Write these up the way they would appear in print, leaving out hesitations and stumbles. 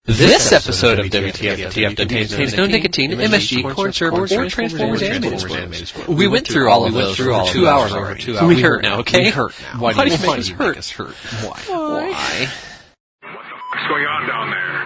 This episode of WTF contains no nicotine, MSG, corn syrup, or Transformers animated. We went through all of those for 2 hours already. We hurt now, okay? We hurt now. Why do you make us hurt? Why? What's going on down there?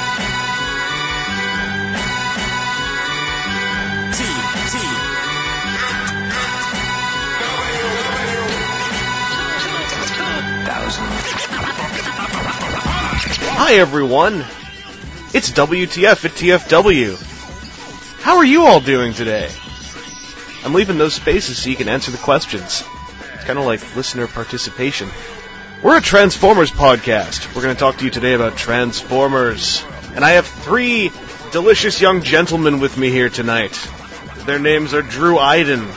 Hi everyone, it's WTF at TFW. How are you all doing today? I'm leaving those spaces so you can answer the questions. It's kind of like listener participation. We're a Transformers podcast. We're going to talk to you today about Transformers. And I have 3 delicious young gentlemen with me here tonight. Their names are Drew Iden.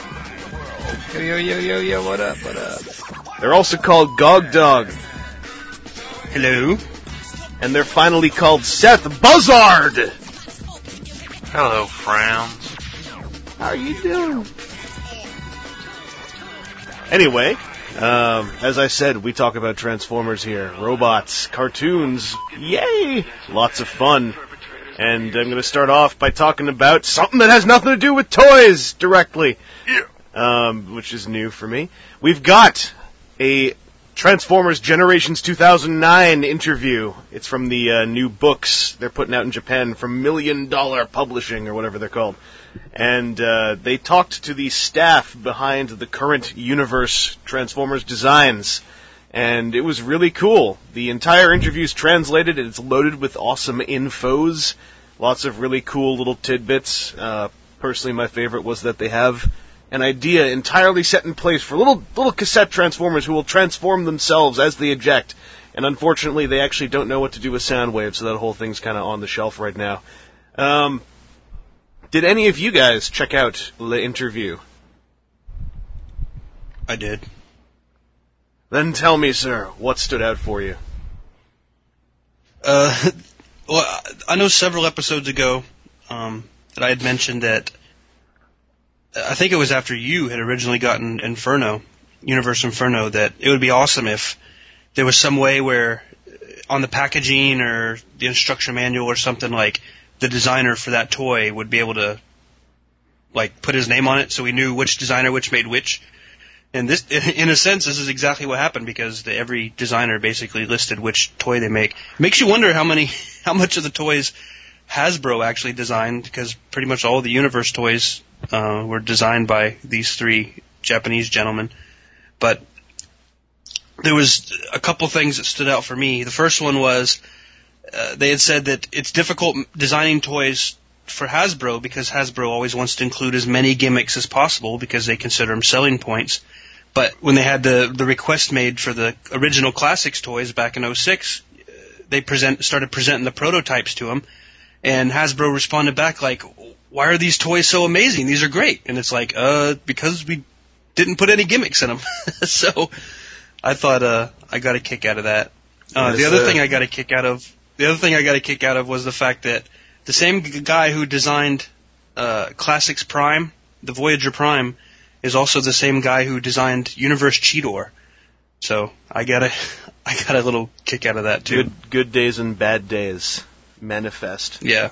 Yo, what up? They're also called Gog Dog. Hello. And they're finally called Seth Buzzard. Hello, friends. How are you doing? Anyway, as I said, we talk about Transformers here. Robots, cartoons, yay! Lots of fun. And I'm going to start off by talking about something that has nothing to do with toys directly. Which is new for me. We've got a Transformers Generations 2009 interview. It's from the new books they're putting out in Japan from $1 Million Publishing, or whatever they're called. And they talked to the staff behind the current universe Transformers designs. And it was really cool. The entire interview's translated, and it's loaded with awesome infos. Lots of really cool little tidbits. Personally, my favorite was that they have an idea entirely set in place for little cassette Transformers who will transform themselves as they eject. And unfortunately, they actually don't know what to do with Soundwave, so that whole thing's kind of on the shelf right now. Did any of you guys check out the interview? I did. Then tell me, sir, what stood out for you? Well, I know several episodes ago that I had mentioned that I think it was after you had originally gotten Inferno, Universe Inferno, that it would be awesome if there was some way where on the packaging or the instruction manual or something, like the designer for that toy would be able to like put his name on it so we knew which designer which made which. And this, in a sense, this is exactly what happened because every designer basically listed which toy they make. Makes you wonder how much of the toys Hasbro actually designed, because pretty much all of the Universe toys were designed by these 3 Japanese gentlemen. But there was a couple things that stood out for me. The first one was they had said that it's difficult designing toys for Hasbro because Hasbro always wants to include as many gimmicks as possible because they consider them selling points. But when they had the request made for the original Classics toys back in 2006, they started presenting the prototypes to them, and Hasbro responded back like, "Why are these toys so amazing? These are great." And it's like, because we didn't put any gimmicks in them. So I thought I got a kick out of that. The other thing I got a kick out of was the fact that the same guy who designed Classics Prime, the Voyager Prime, is also the same guy who designed Universe Cheetor. So I got a little kick out of that too. Good days and bad days manifest. Yeah.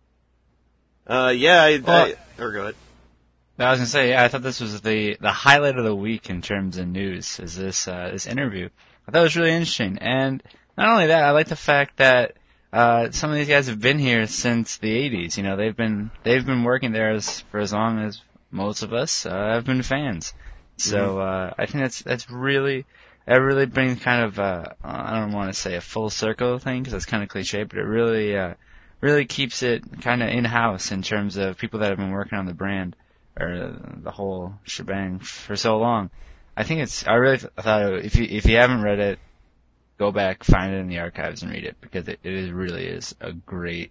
Or go ahead. I was gonna say, I thought this was the highlight of the week in terms of news. Is this interview? I thought it was really interesting, and not only that, I like the fact that some of these guys have been here since the 80s. You know, they've been working there for as long as most of us have been fans. So I think that really brings kind of I don't want to say a full circle thing because that's kind of cliche, but it really keeps it kind of in-house in terms of people that have been working on the brand or the whole shebang for so long. I really thought if you haven't read it, go back, find it in the archives and read it because it really is a great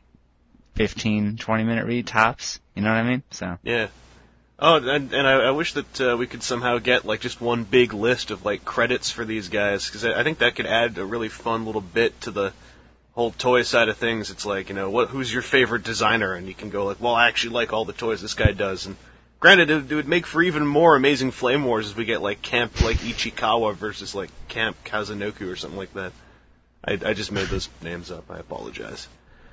15-20 minute read tops. You know what I mean? So yeah. Oh, and I wish that we could somehow get like just one big list of like credits for these guys, because I think that could add a really fun little bit to the whole toy side of things. It's like, who's your favorite designer, and you can go like, well, I actually like all the toys this guy does. And granted, it would make for even more amazing Flame Wars as we get like Camp like Ichikawa versus like Camp Kazanoku or something like that. I just made those names up. I apologize.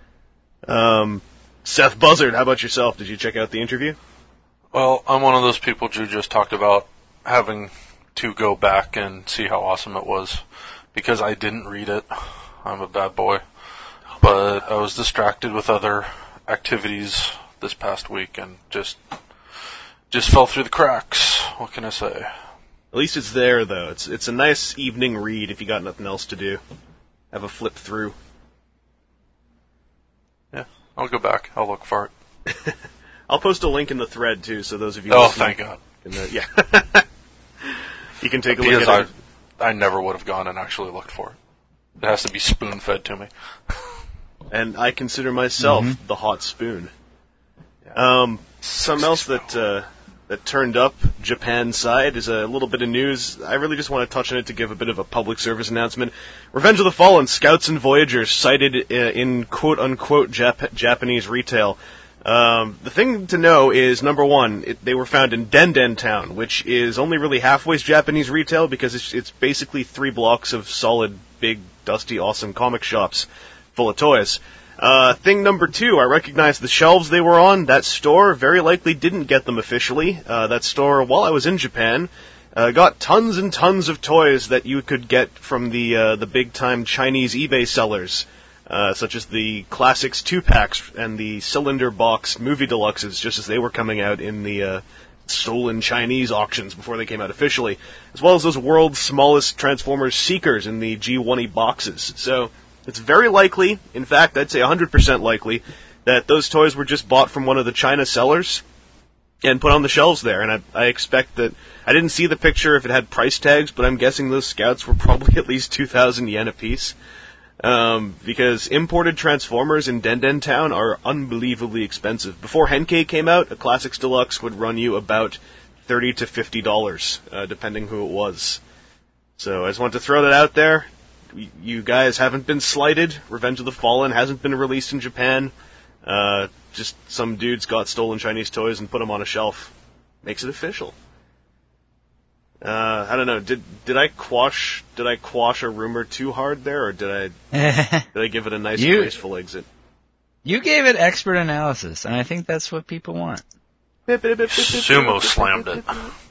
Seth Buzzard, how about yourself? Did you check out the interview? Well, I'm one of those people Drew just talked about having to go back and see how awesome it was, because I didn't read it. I'm a bad boy. But I was distracted with other activities this past week and just fell through the cracks. What can I say? At least it's there, though. It's a nice evening read if you got nothing else to do. Have a flip through. Yeah, I'll go back. I'll look for it. I'll post a link in the thread, too, so those of you listening... Oh, thank God. Yeah. You can take a look at it. I never would have gone and actually looked for it. It has to be spoon-fed to me. And I consider myself the hot spoon. Yeah. Something else that turned up Japan's side is a little bit of news. I really just want to touch on it to give a bit of a public service announcement. Revenge of the Fallen Scouts and Voyagers cited in quote-unquote Japanese retail. The thing to know is, number one, they were found in Denden Town, which is only really halfway Japanese retail because it's basically 3 blocks of solid, big, dusty, awesome comic shops full of toys. Thing number 2, I recognize the shelves they were on. That store very likely didn't get them officially. That store, while I was in Japan, got tons and tons of toys that you could get from the big-time Chinese eBay sellers. Such as the Classics 2-packs and the Cylinder Box Movie Deluxes, just as they were coming out in the stolen Chinese auctions before they came out officially, as well as those world's smallest Transformers Seekers in the G1E boxes. So it's very likely, in fact, I'd say 100% likely, that those toys were just bought from one of the China sellers and put on the shelves there. And I expect that, I didn't see the picture if it had price tags, but I'm guessing those Scouts were probably at least 2,000 yen a piece. Because imported Transformers in Denden Town are unbelievably expensive. Before Henkei came out, a Classics Deluxe would run you about $30 to $50, depending who it was. So I just wanted to throw that out there. You guys haven't been slighted. Revenge of the Fallen hasn't been released in Japan. Just some dudes got stolen Chinese toys and put them on a shelf. Makes it official. I don't know. Did I quash a rumor too hard there, or did I give it a nice graceful exit? You gave it expert analysis, and I think that's what people want. Sumo slammed it.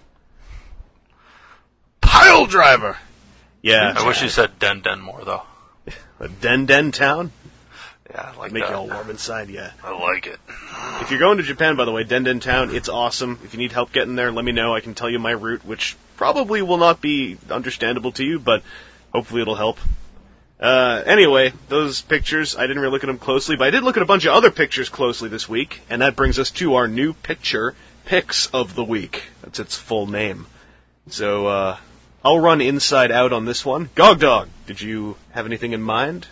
Pile driver. Yeah. I wish you said Den more though. A Den Town. Yeah, I like Make that. you all warm inside. Yeah. I like it. If you're going to Japan, by the way, Den Town, it's awesome. If you need help getting there, let me know. I can tell you my route, which probably will not be understandable to you, but hopefully it'll help. Anyway, those pictures, I didn't really look at them closely, but I did look at a bunch of other pictures closely this week, and that brings us to our new picture picks of the week. That's its full name. So, I'll run inside out on this one. Gog Dog, did you have anything in mind?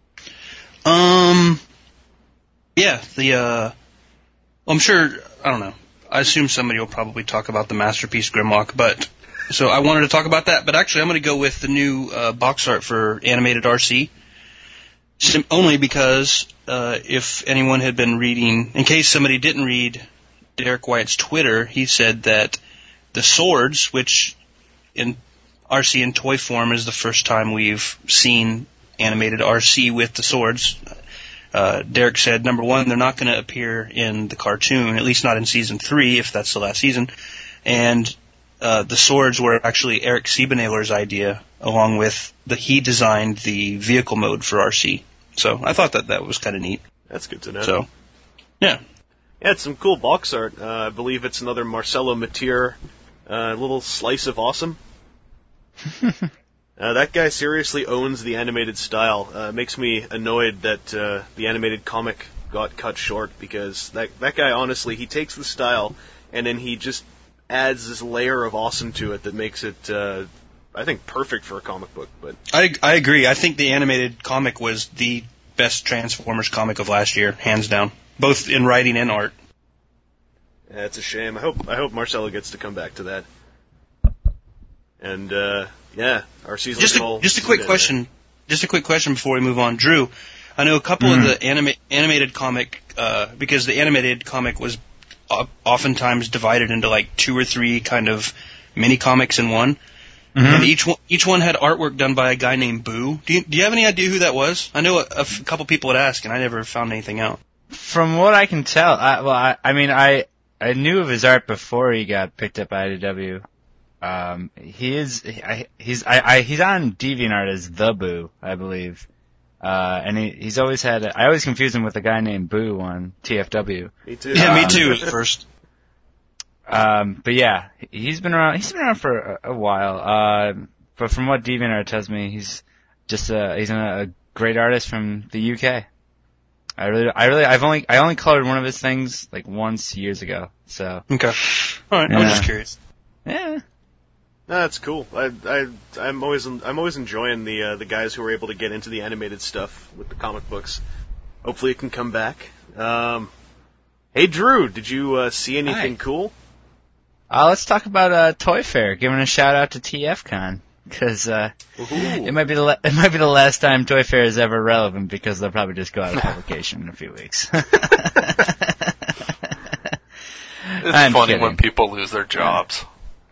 Yeah, I'm sure, I don't know, I assume somebody will probably talk about the Masterpiece Grimlock, but, so I wanted to talk about that, but actually I'm going to go with the new box art for Animated RC, only because if anyone had been reading, in case somebody didn't read Derek White's Twitter, he said that the swords, which in RC in toy form is the first time we've seen Animated RC with the swords. Derek said, number one, they're not going to appear in the cartoon, at least not in season 3, if that's the last season. And the swords were actually Eric Siebenahler's idea, along with he designed the vehicle mode for RC. So I thought that was kind of neat. That's good to know. So, yeah. Yeah, it's some cool box art. I believe it's another Marcelo Matier little slice of awesome. That guy seriously owns the animated style. It makes me annoyed that the animated comic got cut short, because that guy, honestly, he takes the style and then he just adds this layer of awesome to it that makes it, I think, perfect for a comic book. But I agree. I think the animated comic was the best Transformers comic of last year, hands down, both in writing and art. Yeah, it's a shame. I hope Marcelo gets to come back to that. And yeah, our season. Just a quick question. Just a quick question before we move on, Drew. I know a couple of the animated comic, because the animated comic was oftentimes divided into like 2 or 3 kind of mini comics in one. And each one had artwork done by a guy named Boo. Do you have any idea who that was? I know a couple people had asked, and I never found anything out. From what I can tell, I knew of his art before he got picked up by IDW. He's on DeviantArt as the Boo, I believe. And he's always had, I always confuse him with a guy named Boo on TFW. Me too. Yeah, me too at first. But yeah, he's been around for a while. But from what DeviantArt tells me, he's just, he's a great artist from the UK. I only colored one of his things like once years ago, so. Okay. Alright, I was just curious. Yeah. No, that's cool. I'm always enjoying the guys who are able to get into the animated stuff with the comic books. Hopefully it can come back. Hey Drew, did you see anything cool? Let's talk about Toy Fair. Giving a shout out to TFCon because it might be the last time Toy Fair is ever relevant because they'll probably just go out of publication in a few weeks. It's funny when people lose their jobs.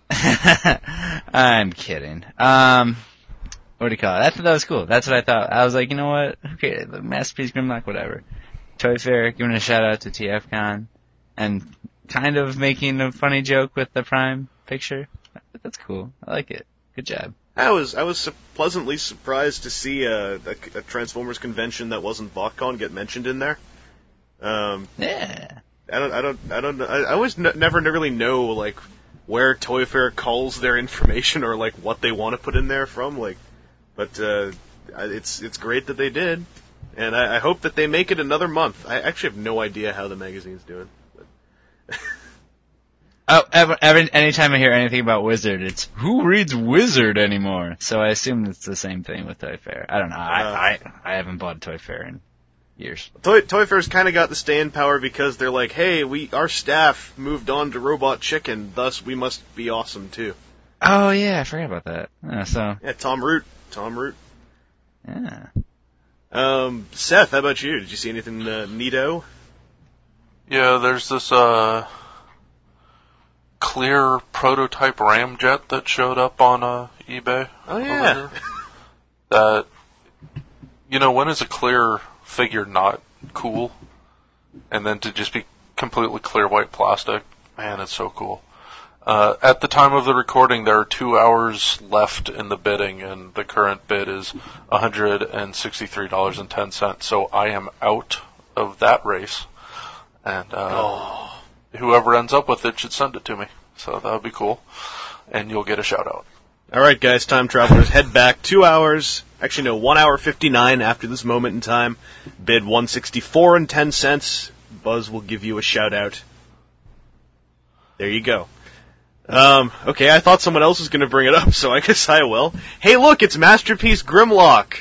I'm kidding. What do you call it? That was cool. That's what I thought. I was like, you know what? Okay, the Masterpiece Grimlock, whatever. Toy Fair, giving a shout out to TFCon, and kind of making a funny joke with the Prime picture. That's cool. I like it. Good job. I was pleasantly surprised to see a Transformers convention that wasn't BotCon get mentioned in there. Yeah. I always never really know like where Toy Fair calls their information or like what they want to put in there from, like, but it's great that they did, and I hope that they make it another month. I actually have no idea how the magazine's doing. Anytime I hear anything about Wizard, it's who reads Wizard anymore? So I assume it's the same thing with Toy Fair. I don't know. I haven't bought Toy Fair in years. Toy Fair's kind of got the staying power because they're like, hey, our staff moved on to Robot Chicken, thus we must be awesome too. Oh yeah, I forgot about that. Yeah, Tom Root. Yeah. Seth, how about you? Did you see anything neato? Yeah, there's this clear prototype ramjet that showed up on eBay. Oh yeah. That, when is a clear figure not cool? And then to just be completely clear white plastic, man, it's so cool. At the time of the recording, there are 2 hours left in the bidding, and the current bid is $163.10. So I am out of that race, and whoever ends up with it should send it to me. So that would be cool, and you'll get a shout out. All right, guys, time travelers, head back 2 hours. Actually, no, 1 hour 59 after this moment in time. Bid $164.10. Buzz will give you a shout out. There you go. Okay, I thought someone else was going to bring it up, so I guess I will. Hey, look, it's Masterpiece Grimlock.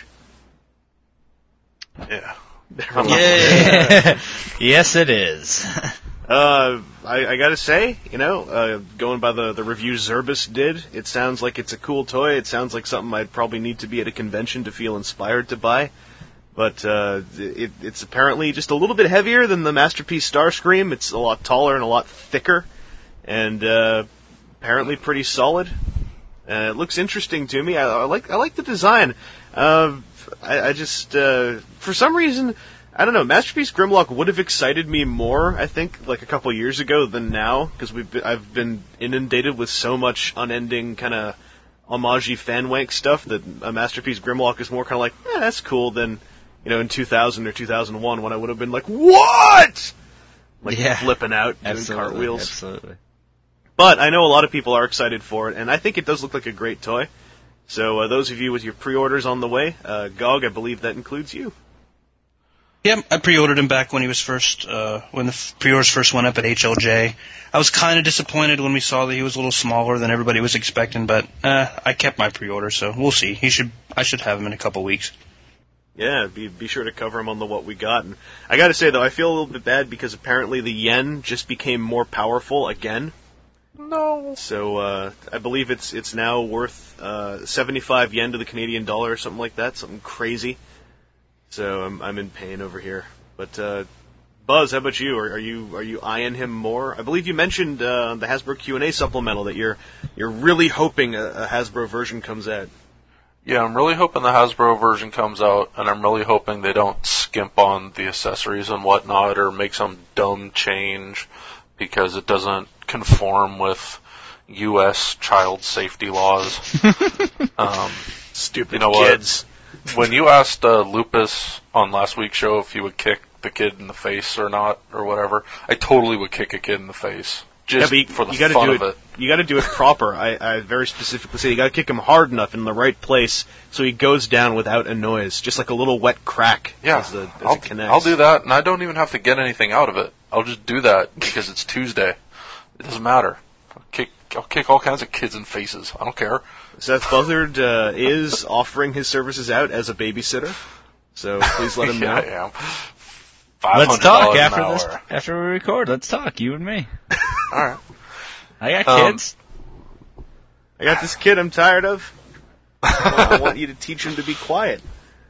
Yeah. Yeah. Yes, it is. I gotta say, going by the review Zerbus did, it sounds like it's a cool toy. It sounds like something I'd probably need to be at a convention to feel inspired to buy. But it's apparently just a little bit heavier than the Masterpiece Starscream. It's a lot taller and a lot thicker, and apparently pretty solid. It looks interesting to me. I like the design. I just for some reason, I don't know, Masterpiece Grimlock would have excited me more, I think, like a couple years ago than now, because I've been inundated with so much unending kind of homage-y fanwank stuff that a Masterpiece Grimlock is more kind of like, that's cool, than, in 2000 or 2001 when I would have been like, what? Like flipping out, doing cartwheels. Absolutely. But I know a lot of people are excited for it, and I think it does look like a great toy. So those of you with your pre-orders on the way, Gog, I believe that includes you. Yeah, I pre-ordered him back when he was when the pre-orders first went up at HLJ. I was kind of disappointed when we saw that he was a little smaller than everybody was expecting, but I kept my pre-order, so we'll see. I should have him in a couple weeks. Yeah, be sure to cover him on the what we got. And I gotta say though, I feel a little bit bad because apparently the yen just became more powerful again. No. So I believe it's now worth 75 yen to the Canadian dollar or something like that, something crazy. So I'm in pain over here. But Buzz, how about you? Are you eyeing him more? I believe you mentioned the Hasbro Q&A supplemental that you're really hoping a Hasbro version comes out. Yeah, I'm really hoping the Hasbro version comes out, and I'm really hoping they don't skimp on the accessories and whatnot or make some dumb change because it doesn't conform with U.S. child safety laws. Stupid kids. When you asked Lupus on last week's show if he would kick the kid in the face or not, or whatever, I totally would kick a kid in the face. Just for the fun of it. You gotta do it proper. I very specifically say you gotta kick him hard enough in the right place so he goes down without a noise, just like a little wet crack. Yeah, as it connects. I'll do that, and I don't even have to get anything out of it. I'll just do that because it's Tuesday. It doesn't matter. I'll kick all kinds of kids in faces. I don't care. Seth Buzzard is offering his services out as a babysitter, so please let him know. Yeah. Let's talk after we record. Let's talk, you and me. All right. I got kids. I got this kid I'm tired of. I want you to teach him to be quiet.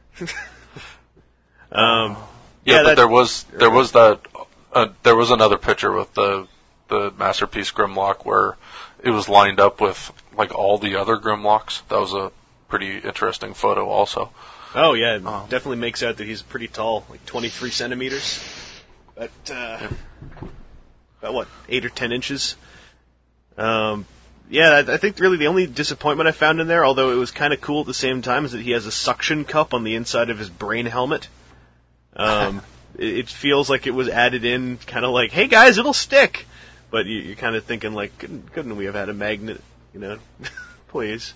But there was another picture with the Masterpiece Grimlock where it was lined up with like all the other Grimlocks. That was a pretty interesting photo also. Oh yeah, it definitely makes out that he's pretty tall, like 23 centimeters. About what, 8 or 10 inches? I think really the only disappointment I found in there, although it was kind of cool at the same time, is that he has a suction cup on the inside of his brain helmet. It feels like it was added in, kind of like, hey guys, it'll stick. But you're kind of thinking like, couldn't we have had a magnet, please.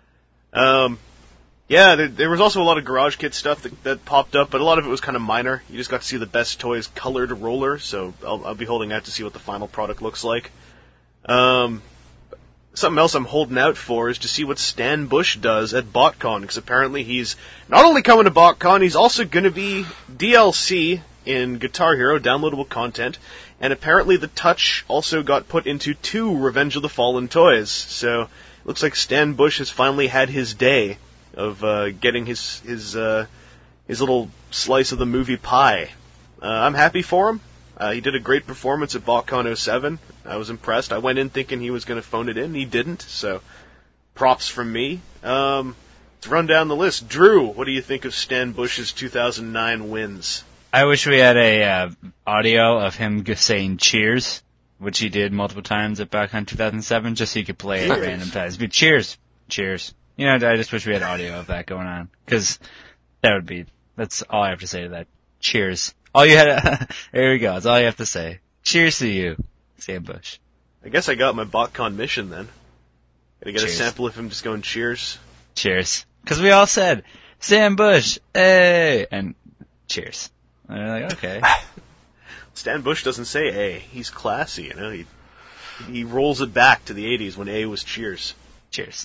There was also a lot of Garage Kit stuff that popped up, but a lot of it was kind of minor. You just got to see the Best Toys colored roller, so I'll be holding out to see what the final product looks like. Something else I'm holding out for is to see what Stan Bush does at BotCon, because apparently he's not only coming to BotCon, he's also going to be DLC in Guitar Hero, downloadable content, and apparently the Touch also got put into 2 Revenge of the Fallen toys, so it looks like Stan Bush has finally had his day of getting his little slice of the movie pie. I'm happy for him. He did a great performance at BotCon 07. I was impressed. I went in thinking he was going to phone it in. He didn't, so props from me. Let's run down the list. Drew, what do you think of Stan Bush's 2009 wins? I wish we had a audio of him saying cheers, which he did multiple times at BotCon 2007, just so you could play it at random times. But cheers. I just wish we had audio of that going on, because that's all I have to say to that. Cheers. There we go. That's all you have to say. Cheers to you, Stan Bush. I guess I got my BotCon mission then. Gotta get a sample of him just going cheers. Cheers. Because we all said, Stan Bush, hey, and cheers. And they're like, okay. Stan Bush doesn't say A. He's classy, He rolls it back to the 80s when A was cheers. Cheers.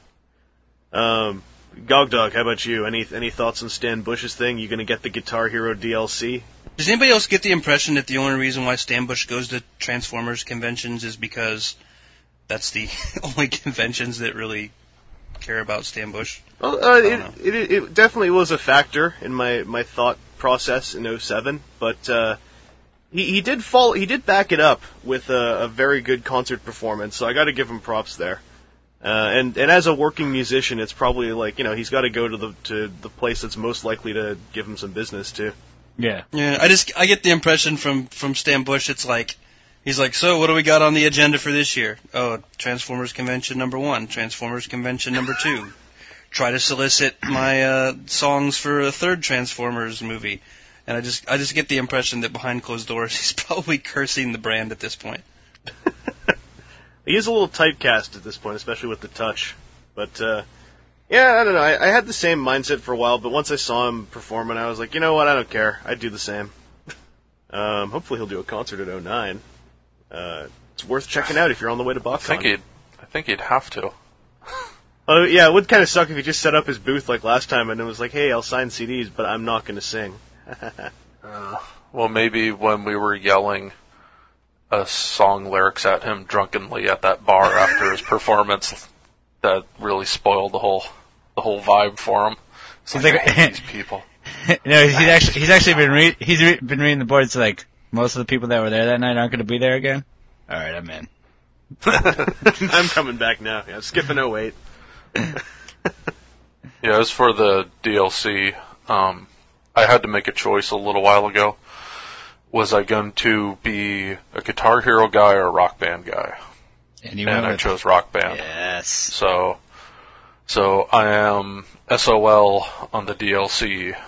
Gogdog, how about you? Any thoughts on Stan Bush's thing? You gonna get the Guitar Hero DLC? Does anybody else get the impression that the only reason why Stan Bush goes to Transformers conventions is because that's the only conventions that really care about Stan Bush? Well, it definitely was a factor in my thought process in 07, but he did back it up with a very good concert performance, so I gotta give him props there. And as a working musician, it's probably like, he's got to go to the place that's most likely to give him some business too. Yeah. Yeah, I get the impression from Stan Bush, it's like, he's like, so what do we got on the agenda for this year? Oh, Transformers Convention number 1, Transformers Convention number 2. Try to solicit my songs for a 3rd Transformers movie. And I just get the impression that behind closed doors, he's probably cursing the brand at this point. He is a little typecast at this point, especially with the Touch. But, I don't know. I had the same mindset for a while, but once I saw him performing, I was like, you know what, I don't care. I'd do the same. Hopefully he'll do a concert at 09. It's worth checking out if you're on the way to BotCon. I think he'd have to. Oh, yeah, it would kind of suck if he just set up his booth like last time and it was like, hey, I'll sign CDs, but I'm not going to sing. Well, maybe when we were yelling song lyrics at him drunkenly at that bar after his performance, that really spoiled the whole vibe for him. It's like, I hate these people. No, he's actually been reading the boards like most of the people that were there that night aren't going to be there again? All right, I'm in. I'm coming back now. Yeah, skipping 08. Yeah, as for the DLC, I had to make a choice a little while ago. Was I going to be a Guitar Hero guy or a Rock Band guy? And I chose Rock Band. Yes. So I am SOL on the DLC.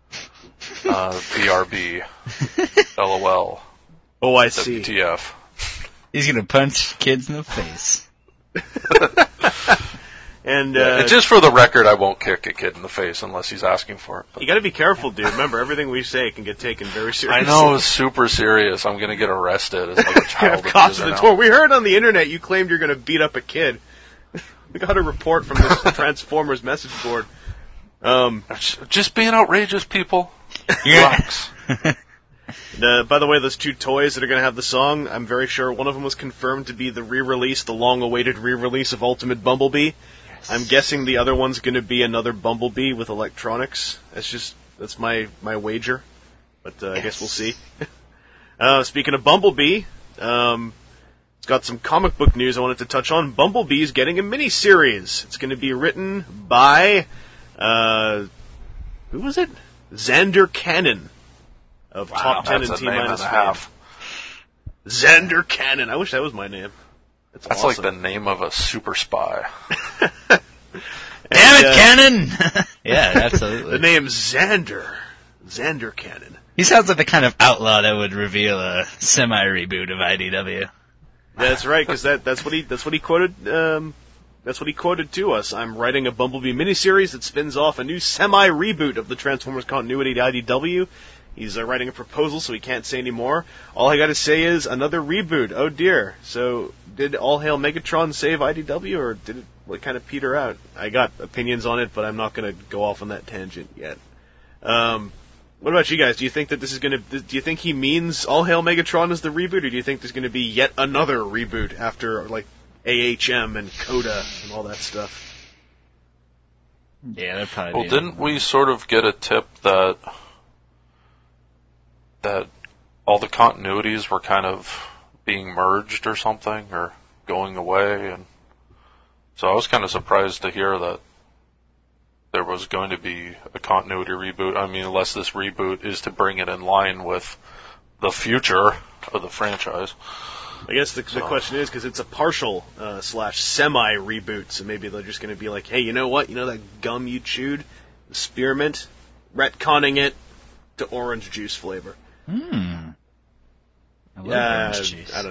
BRB. LOL. OIC. WTF. He's going to punch kids in the face. And just for the record, I won't kick a kid in the face unless he's asking for it. You got to be careful, dude. Remember, everything we say can get taken very seriously. I know, it's super serious. I'm going to get arrested as like a child cops abuser at the now. door. We heard on the internet you claimed you're going to beat up a kid. We got a report from this Transformers message board. Just being outrageous, people. Relax. By the way, those 2 toys that are going to have the song, I'm very sure one of them was confirmed to be the re-release, the long-awaited re-release of Ultimate Bumblebee. Yes. I'm guessing the other one's going to be another Bumblebee with electronics. That's my wager. But I guess we'll see. Speaking of Bumblebee, it's got some comic book news I wanted to touch on. Bumblebee's getting a mini-series. It's going to be written by, who was it? Xander Cannon of Top 10 and T-Minus fame. Xander Cannon. I wish that was my name. That's awesome. Like the name of a super spy. Damn it, Cannon! Yeah, absolutely. The name's Xander. Xander Cannon. He sounds like the kind of outlaw that would reveal a semi-reboot of IDW. That's right, because that's what he quoted. That's what he quoted to us. I'm writing a Bumblebee miniseries that spins off a new semi-reboot of the Transformers continuity to IDW. He's writing a proposal, so he can't say any more. All I got to say is another reboot. Oh dear. So did All Hail Megatron save IDW, or did it kind of peter out? I got opinions on it, but I'm not going to go off on that tangent yet. What about you guys? Do you think that this is going to? Do you think he means All Hail Megatron is the reboot, or do you think there's going to be yet another reboot after like AHM and Coda and all that stuff? Yeah, they're probably. Well, didn't we sort of get a tip that all the continuities were kind of being merged or something, or going away, and so I was kind of surprised to hear that there was going to be a continuity reboot. I mean, unless this reboot is to bring it in line with the future of the franchise. I guess the question is, because it's a partial / semi reboot, so maybe they're just going to be like, hey, you know what? You know that gum you chewed? The spearmint? Retconning it to orange juice flavor. I love orange juice. I don't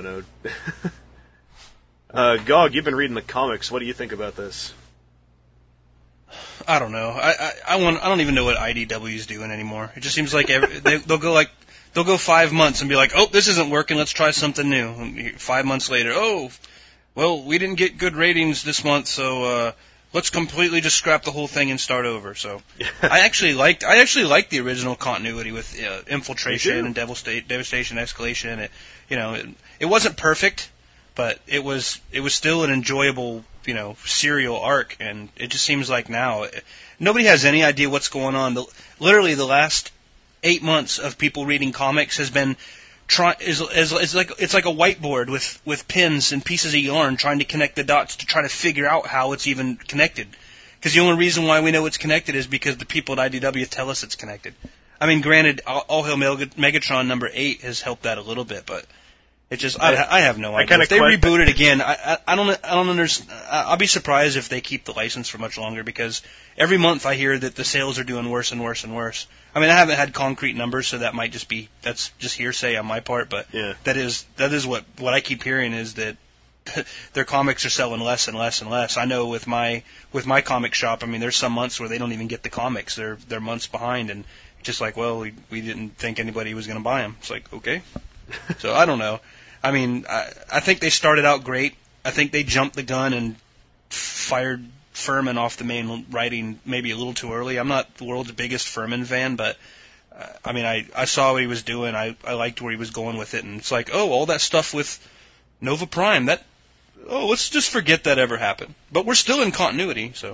know. Gog, you've been reading the comics. What do you think about this? I don't know. I don't even know what IDW is doing anymore. It just seems like they'll go 5 months and be like, oh, this isn't working. Let's try something new. And 5 months later, oh, well, we didn't get good ratings this month, so let's completely just scrap the whole thing and start over. So I actually liked the original continuity with Infiltration and Devastation, Escalation. It wasn't perfect, but it was still an enjoyable, serial arc, and it just seems like now nobody has any idea what's going on. Literally the last 8 months of people reading comics has been it's like a whiteboard with pins and pieces of yarn trying to connect the dots to try to figure out how it's even connected. Because the only reason why we know it's connected is because the people at IDW tell us it's connected. I mean, granted, All Hail Megatron number 8 has helped that a little bit, but it just I have no idea. If they reboot it again, I don't understand. I'll be surprised if they keep the license for much longer, because every month I hear that the sales are doing worse and worse and worse. I mean, I haven't had concrete numbers, so that's just hearsay on my part, but yeah. that is what I keep hearing is that their comics are selling less and less and less. I know with my comic shop, I mean, there's some months where they don't even get the comics. They're months behind, and just like, well, we didn't think anybody was going to buy them. It's like, okay. So I don't know. I mean, I think they started out great. I think they jumped the gun and fired Furman off the main writing maybe a little too early. I'm not the world's biggest Furman fan, but I mean, I saw what he was doing. I liked where he was going with it, and it's like, oh, all that stuff with Nova Prime, let's just forget that ever happened. But we're still in continuity, so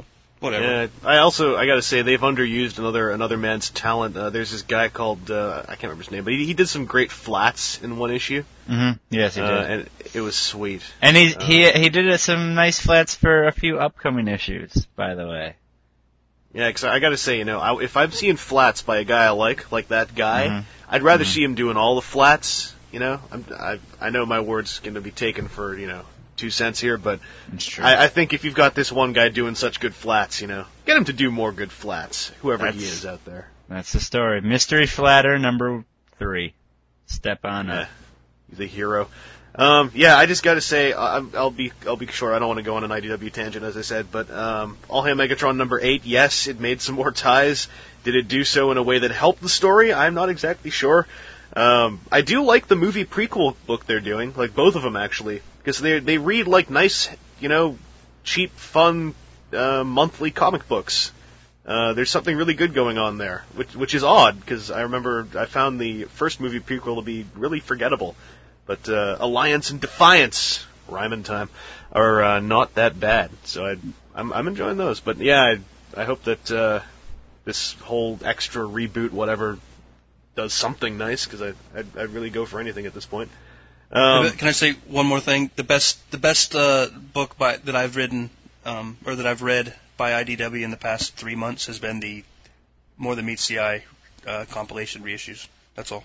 whatever. Yeah, I gotta say, they've underused another man's talent. There's this guy called, I can't remember his name, but he did some great flats in one issue. Mm-hmm. Yes, he did. And it was sweet. And he did some nice flats for a few upcoming issues, by the way. Yeah, because I gotta say, if I'm seeing flats by a guy I like that guy, I'd rather see him doing all the flats. I know my word's going to be taken for 2 cents here, but I think if you've got this one guy doing such good flats, get him to do more good flats, whoever he is out there. That's the story. Mystery Flatter number 3. Step on up. He's a hero. I just got to say, I'll be short. I don't want to go on an IDW tangent, as I said, but All Hail Megatron number 8, yes, it made some more ties. Did it do so in a way that helped the story? I'm not exactly sure. I do like the movie prequel book they're doing, like both of them actually, because they read like nice, cheap, fun monthly comic books. There's something really good going on there, which is odd because I remember I found the first movie prequel to be really forgettable. But Alliance and Defiance, rhyming time, are not that bad. So I'm enjoying those. But yeah, I hope that this whole extra reboot, whatever, does something nice, because I'd really go for anything at this point. Can I say one more thing? The best book that I've written or that I've read by IDW in the past 3 months has been the More Than Meets the Eye compilation reissues. That's all.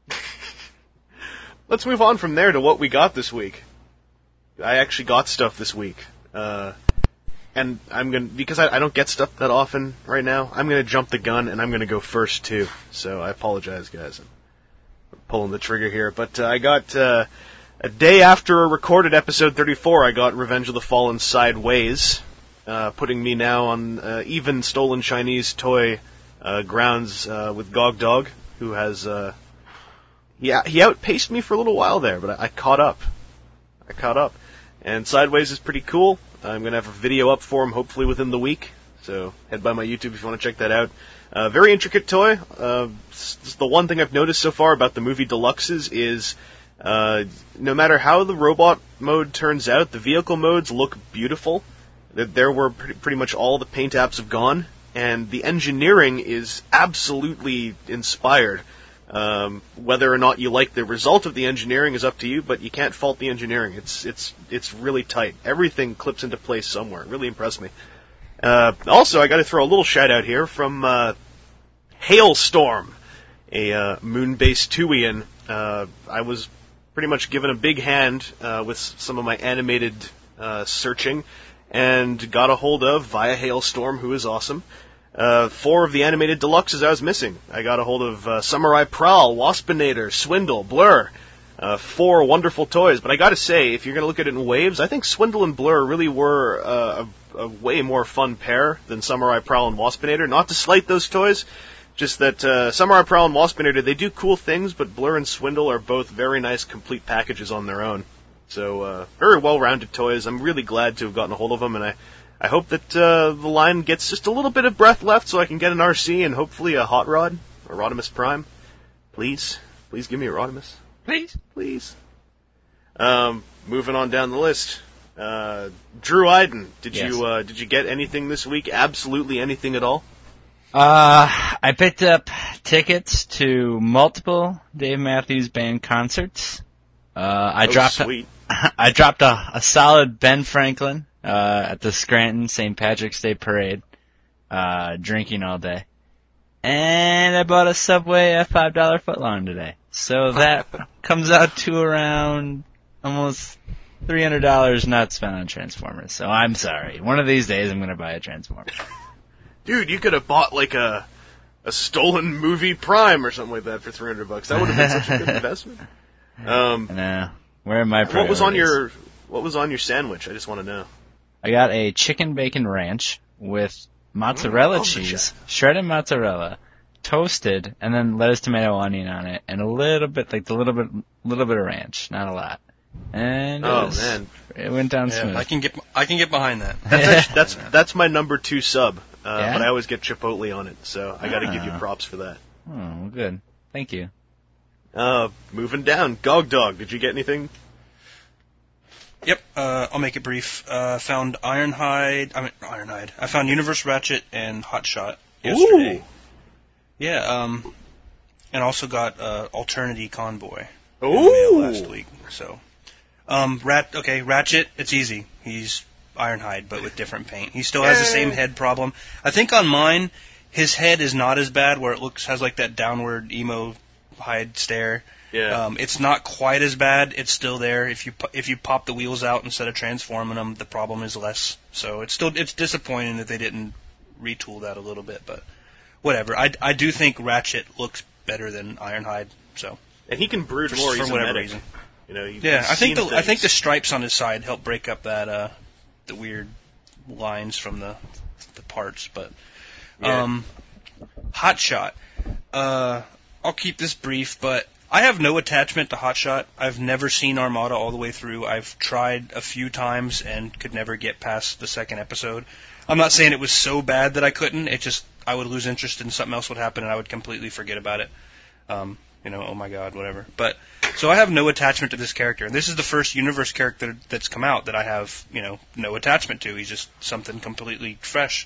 Let's move on from there to what we got this week. I actually got stuff this week. And because I don't get stuff that often right now, I'm gonna jump the gun and I'm gonna go first too. So I apologize, guys. I'm pulling the trigger here. But I got, a day after a recorded episode 34, I got Revenge of the Fallen Sideways, putting me now on, even Stolen Chinese toy, grounds, with Gog Dog, who has, he outpaced me for a little while there, but I caught up. And Sideways is pretty cool. I'm going to have a video up for him hopefully within the week. So head by my YouTube if you want to check that out. Very intricate toy. The one thing I've noticed so far about the movie Deluxes is no matter how the robot mode turns out, the vehicle modes look beautiful. There were pretty much all the paint apps have gone. And the engineering is absolutely inspired. Whether or not you like the result of the engineering is up to you, but you can't fault the engineering. It's really tight. Everything clips into place somewhere. It really impressed me. Also, I got to throw a little shout out here from Hailstorm, a moon-based Tuian. I was pretty much given a big hand with some of my animated searching, and got a hold of via Hailstorm, who is awesome. 4 of the animated deluxes I was missing. I got a hold of Samurai Prowl, Waspinator, Swindle, Blur. 4 wonderful toys. But I gotta say, if you're gonna look at it in waves, I think Swindle and Blur really were a way more fun pair than Samurai Prowl and Waspinator. Not to slight those toys, just that Samurai Prowl and Waspinator, they do cool things, but Blur and Swindle are both very nice complete packages on their own. So, very well-rounded toys. I'm really glad to have gotten a hold of them, and I hope that the line gets just a little bit of breath left so I can get an RC and hopefully a Hot Rod, a Rodimus Prime. Please give me a Rodimus. Please. Moving on down the list. Drew Iden, did you get anything this week? Absolutely anything at all? I picked up tickets to multiple Dave Matthews Band concerts. I dropped a solid Ben Franklin at the Scranton St. Patrick's Day Parade, drinking all day. And I bought a Subway at $5 footlong today. So that comes out to around almost $300 not spent on Transformers. So I'm sorry. One of these days I'm going to buy a Transformer. Dude, you could have bought like a stolen movie Prime or something like that for $300. That would have been such a good investment. Where are my priorities? What was on your sandwich? I just want to know. I got a chicken bacon ranch with mozzarella cheese, shredded mozzarella, toasted, and then lettuce, tomato, onion on it, and a little bit of ranch, not a lot. And it went down smooth. I can get behind that. That's my number 2 sub. But I always get Chipotle on it, so I got to give you props for that. Oh, well, good. Thank you. Moving down, Gog Dog. Did you get anything? Yep, I'll make it brief. Found Ironhide. I found Universe Ratchet and Hotshot yesterday. Ooh. Yeah, and also got Alternity Convoy in the Ooh. mail last week. So, Ratchet, it's easy. He's Ironhide, but with different paint. He still has the same head problem. I think on mine, his head is not as bad, where it has like that downward emo hide stare. Yeah. It's not quite as bad. It's still there. If you pop the wheels out instead of transforming them, the problem is less. So it's disappointing that they didn't retool that a little bit, but whatever. I do think Ratchet looks better than Ironhide. So. And he can brood Just more. for He's a whatever medic. reason. You know. I think the stripes on his side help break up that the weird lines from the parts. But Hotshot. I'll keep this brief, but I have no attachment to Hotshot. I've never seen Armada all the way through. I've tried a few times and could never get past the second episode. I'm not saying it was so bad that I couldn't. It just I would lose interest and something else would happen and I would completely forget about it. Oh my god, whatever. But so I have no attachment to this character. And this is the first universe character that's come out that I have, no attachment to. He's just something completely fresh.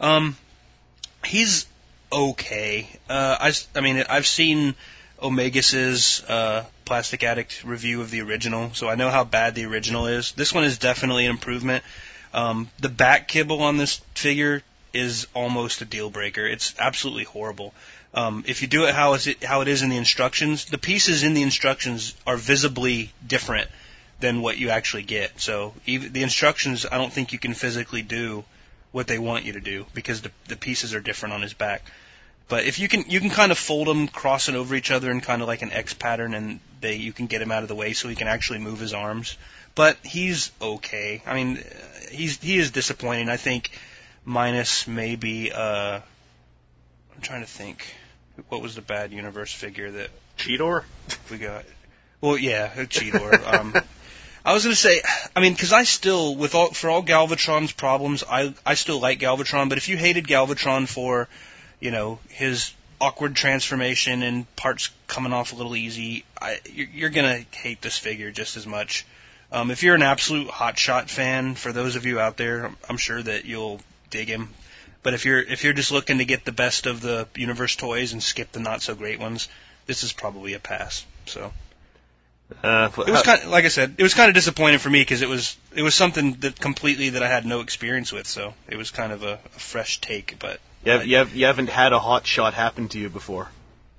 He's okay. I've seen Omegus's Plastic Addict review of the original, so I know how bad the original is. This one is definitely an improvement. The back kibble on this figure is almost a deal breaker. It's absolutely horrible. If you do it how it is in the instructions, the pieces in the instructions are visibly different than what you actually get. So even the instructions, I don't think you can physically do what they want you to do because the pieces are different on his back. But if you can kind of fold them crossing over each other in kind of like an X pattern, and you can get him out of the way so he can actually move his arms. But he's okay. I mean, he is disappointing. I think minus maybe I'm trying to think. What was the bad universe figure that Cheetor? we got? Well, yeah, Cheetor. I was going to say, because I still, for all Galvatron's problems, I still like Galvatron. But if you hated Galvatron for, his awkward transformation and parts coming off a little easy, you're going to hate this figure just as much. If you're an absolute Hotshot fan, for those of you out there, I'm sure that you'll dig him. But if you're just looking to get the best of the universe toys and skip the not so great ones, this is probably a pass. So it was kind of, like I said, it was kind of disappointing for me because it was something that I had no experience with. So it was kind of a fresh take. But you haven't had a Hotshot happen to you before.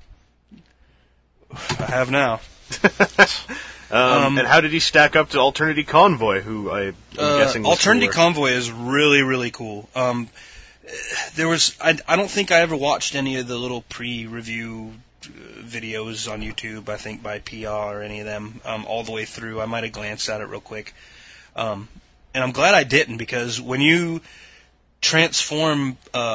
I have now. And how did he stack up to Alternity Convoy, who I'm guessing was Alternity cooler? Convoy is really, really cool. I don't think I ever watched any of the little pre-review videos on YouTube, I think by PR or any of them, all the way through. I might have glanced at it real quick. And I'm glad I didn't, because when you transform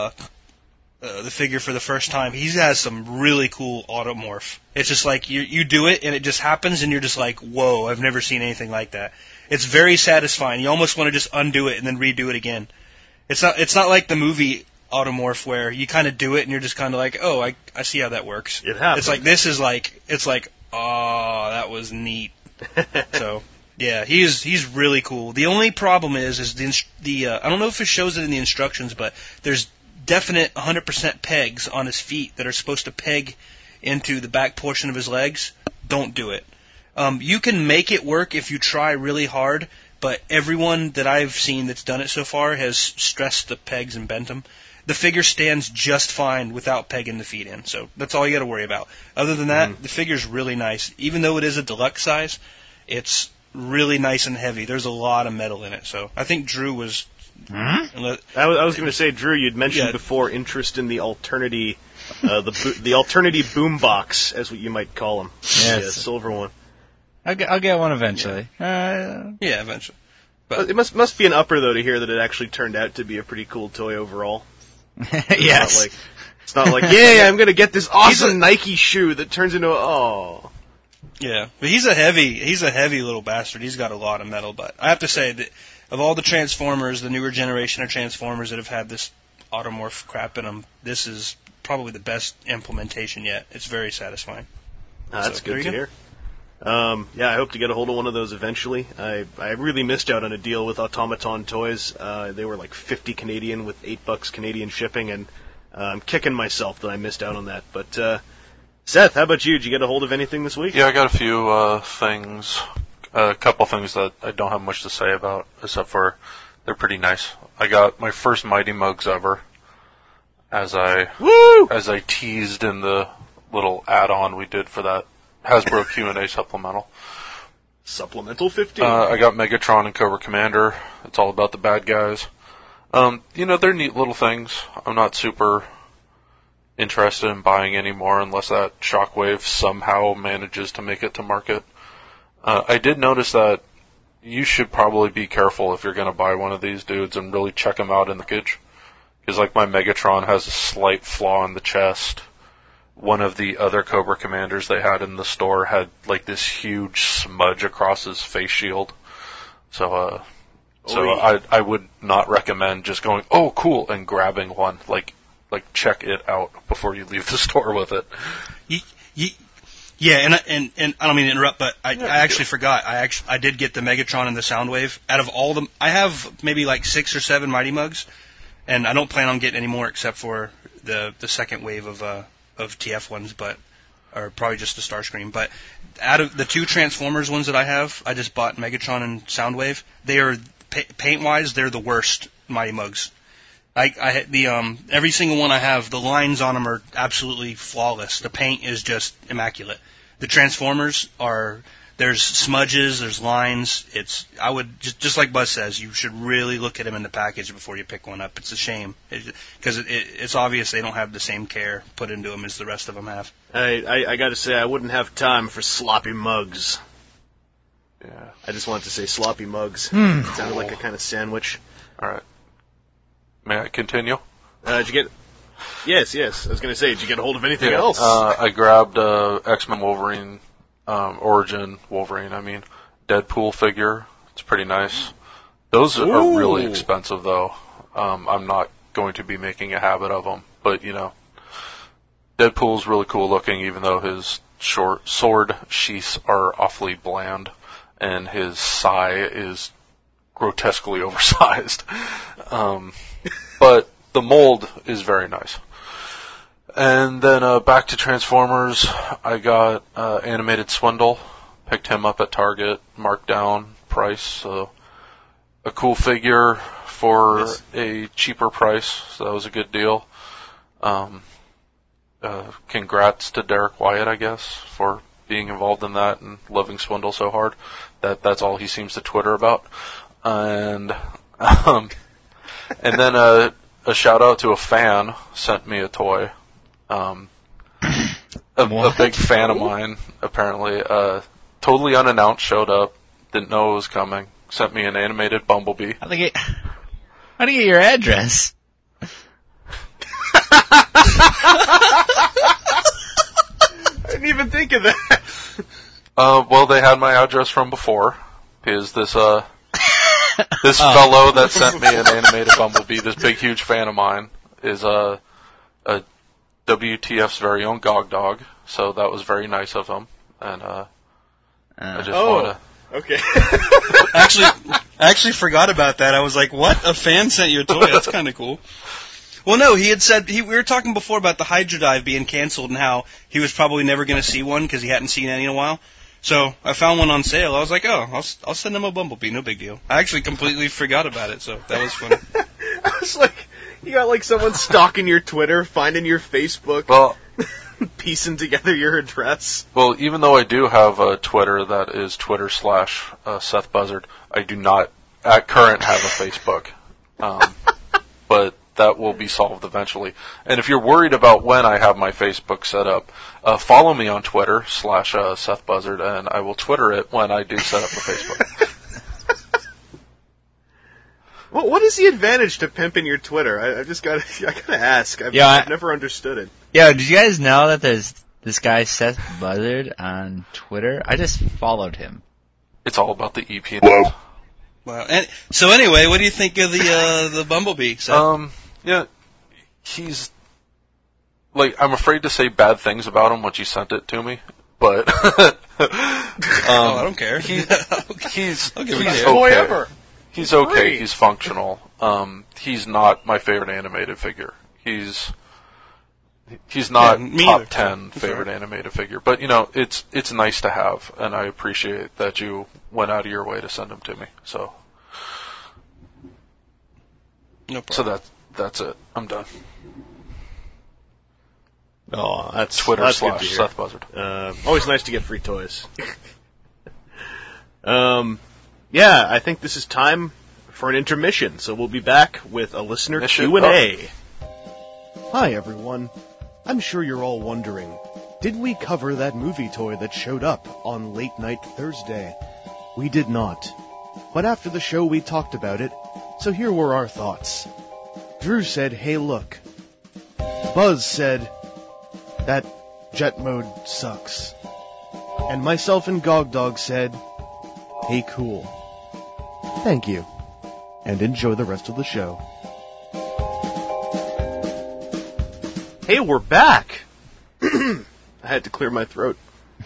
the figure for the first time, he has some really cool automorph. It's just like you do it and it just happens and you're just like, whoa, I've never seen anything like that. It's very satisfying. You almost want to just undo it and then redo it again. It's not like the movie Automorph where you kind of do it and you're just kind of like, oh, I see how that works. It happens. It's like, oh, that was neat. So yeah, he's really cool. The only problem is the I don't know if it shows it in the instructions, but there's definite 100% pegs on his feet that are supposed to peg into the back portion of his legs. Don't do it. You can make it work if you try really hard, but everyone that I've seen that's done it so far has stressed the pegs and bent them. The figure stands just fine without pegging the feet in, so that's all you got to worry about. Other than that, the figure's really nice. Even though it is a deluxe size, it's really nice and heavy. There's a lot of metal in it, so I think Drew was... I was going to say, Drew, you'd mentioned before interest in the Alternity, the Alternity boombox, as what you might call them. Yes. The silver one. I'll get one eventually. Yeah, eventually. But it must be an upper, though, to hear that it actually turned out to be a pretty cool toy overall. Yes. It's not like, yay, I'm going to get this awesome Nike shoe that turns into Yeah, but he's a heavy little bastard. He's got a lot of metal, but I have to say that of all the Transformers, the newer generation of Transformers that have had this automorph crap in them, this is probably the best implementation yet. It's very satisfying. That's good to hear. Yeah, I hope to get a hold of one of those eventually. I really missed out on a deal with Automaton Toys. They were like 50 Canadian with $8 Canadian shipping, and I'm kicking myself that I missed out on that. But Seth, how about you? Did you get a hold of anything this week? Yeah, I got a few things, a couple things that I don't have much to say about, except for they're pretty nice. I got my first Mighty Mugs ever, as I teased in the little add-on we did for that Hasbro Q&A supplemental. Supplemental 15. I got Megatron and Cobra Commander. It's all about the bad guys. They're neat little things. I'm not super interested in buying any more unless that Shockwave somehow manages to make it to market. I did notice that you should probably be careful if you're going to buy one of these dudes and really check them out in the package. Because like my Megatron has a slight flaw in the chest. One of the other Cobra Commanders they had in the store had like this huge smudge across his face shield. So I would not recommend just going, oh cool, and grabbing one. Like check it out before you leave the store with it. Yeah, and I don't mean to interrupt, but I actually forgot. I did get the Megatron and the Soundwave. Out of all them, I have maybe like 6 or 7 Mighty Mugs, and I don't plan on getting any more except for the second wave of TF ones, or probably just the Starscream. But out of the 2 Transformers ones that I have, I just bought Megatron and Soundwave. They are paint-wise, they're the worst Mighty Mugs. Every single one I have, the lines on them are absolutely flawless. The paint is just immaculate. The Transformers there's smudges, there's lines. I would, just like Buzz says, you should really look at them in the package before you pick one up. It's a shame, because it's obvious they don't have the same care put into them as the rest of them have. I gotta say, I wouldn't have time for sloppy mugs. Yeah. I just wanted to say sloppy mugs. It sounded like a kind of sandwich. Alright. May I continue? Did you get... Yes. I was going to say, did you get a hold of anything else? I grabbed X-Men Wolverine, Origin Wolverine, Deadpool figure. It's pretty nice. Those are really expensive, though. I'm not going to be making a habit of them. But, Deadpool's really cool looking, even though his short sword sheaths are awfully bland, and his sai is grotesquely oversized. But the mold is very nice. And then back to Transformers, I got Animated Swindle. Picked him up at Target, marked down price. So a cool figure for a cheaper price. So that was a good deal. Congrats to Derek Wyatt, I guess, for being involved in that and loving Swindle so hard. That's all he seems to Twitter about. And then a shout out to a fan sent me a toy. A big fan of mine, apparently. Totally unannounced, showed up, didn't know it was coming, sent me an animated Bumblebee. How'd you get your address? I didn't even think of that. Well, they had my address from before, because this fellow that sent me an animated Bumblebee, this big, huge fan of mine, is a WTF's very own Gog Dog, so that was very nice of him, and I just wanted to... Okay. I actually forgot about that. I was like, what? A fan sent you a toy? That's kind of cool. Well, no, he had said, we were talking before about the Hydra Dive being canceled and how he was probably never going to see one because he hadn't seen any in a while. So I found one on sale. I was like, oh, I'll send him a Bumblebee, no big deal. I actually completely forgot about it, so that was funny. I was like, you got like someone stalking your Twitter, finding your Facebook, piecing together your address. Well, even though I do have a Twitter that is Twitter/Seth Buzzard, I do not at current have a Facebook. But that will be solved eventually. And if you're worried about when I have my Facebook set up, follow me on Twitter/Seth Buzzard, and I will Twitter it when I do set up a Facebook. Well, what is the advantage to pimping your Twitter? I gotta ask. I've never understood it. Yeah, did you guys know that there's this guy Seth Buzzard on Twitter? I just followed him. It's all about the EP. Whoa. Wow. And so anyway, what do you think of the Bumblebee, Seth? Yeah, he's like, I'm afraid to say bad things about him once you sent it to me, but I don't care. He's I'll give it he's to you. Boy okay. ever. He's okay. Free. He's functional. He's not my favorite animated figure. He's not Yeah, me top either. 10 That's favorite right. animated figure. But it's nice to have, and I appreciate that you went out of your way to send him to me. So No problem. that's it. I'm done. Oh, that's Twitter that's good to / hear. Seth Buzzard. Always nice to get free toys. Yeah, I think this is time for an intermission, so we'll be back with a listener Mission Q&A. Hi, everyone. I'm sure you're all wondering, did we cover that movie toy that showed up on Late Night Thursday? We did not. But after the show, we talked about it, so here were our thoughts. Drew said, hey, look. Buzz said, that jet mode sucks. And myself and Gogdog said, hey, cool. Thank you. And enjoy the rest of the show. Hey, we're back! I had to clear my throat.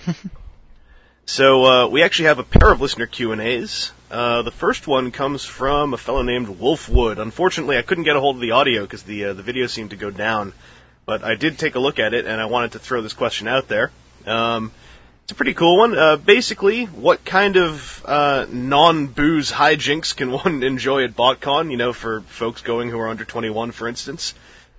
So, we actually have a pair of listener Q&As. The first one comes from a fellow named Wolfwood. Unfortunately, I couldn't get a hold of the audio because the video seemed to go down. But I did take a look at it, and I wanted to throw this question out there. It's a pretty cool one. Basically, what kind of non-booze hijinks can one enjoy at BotCon, you know, for folks going who are under 21, for instance?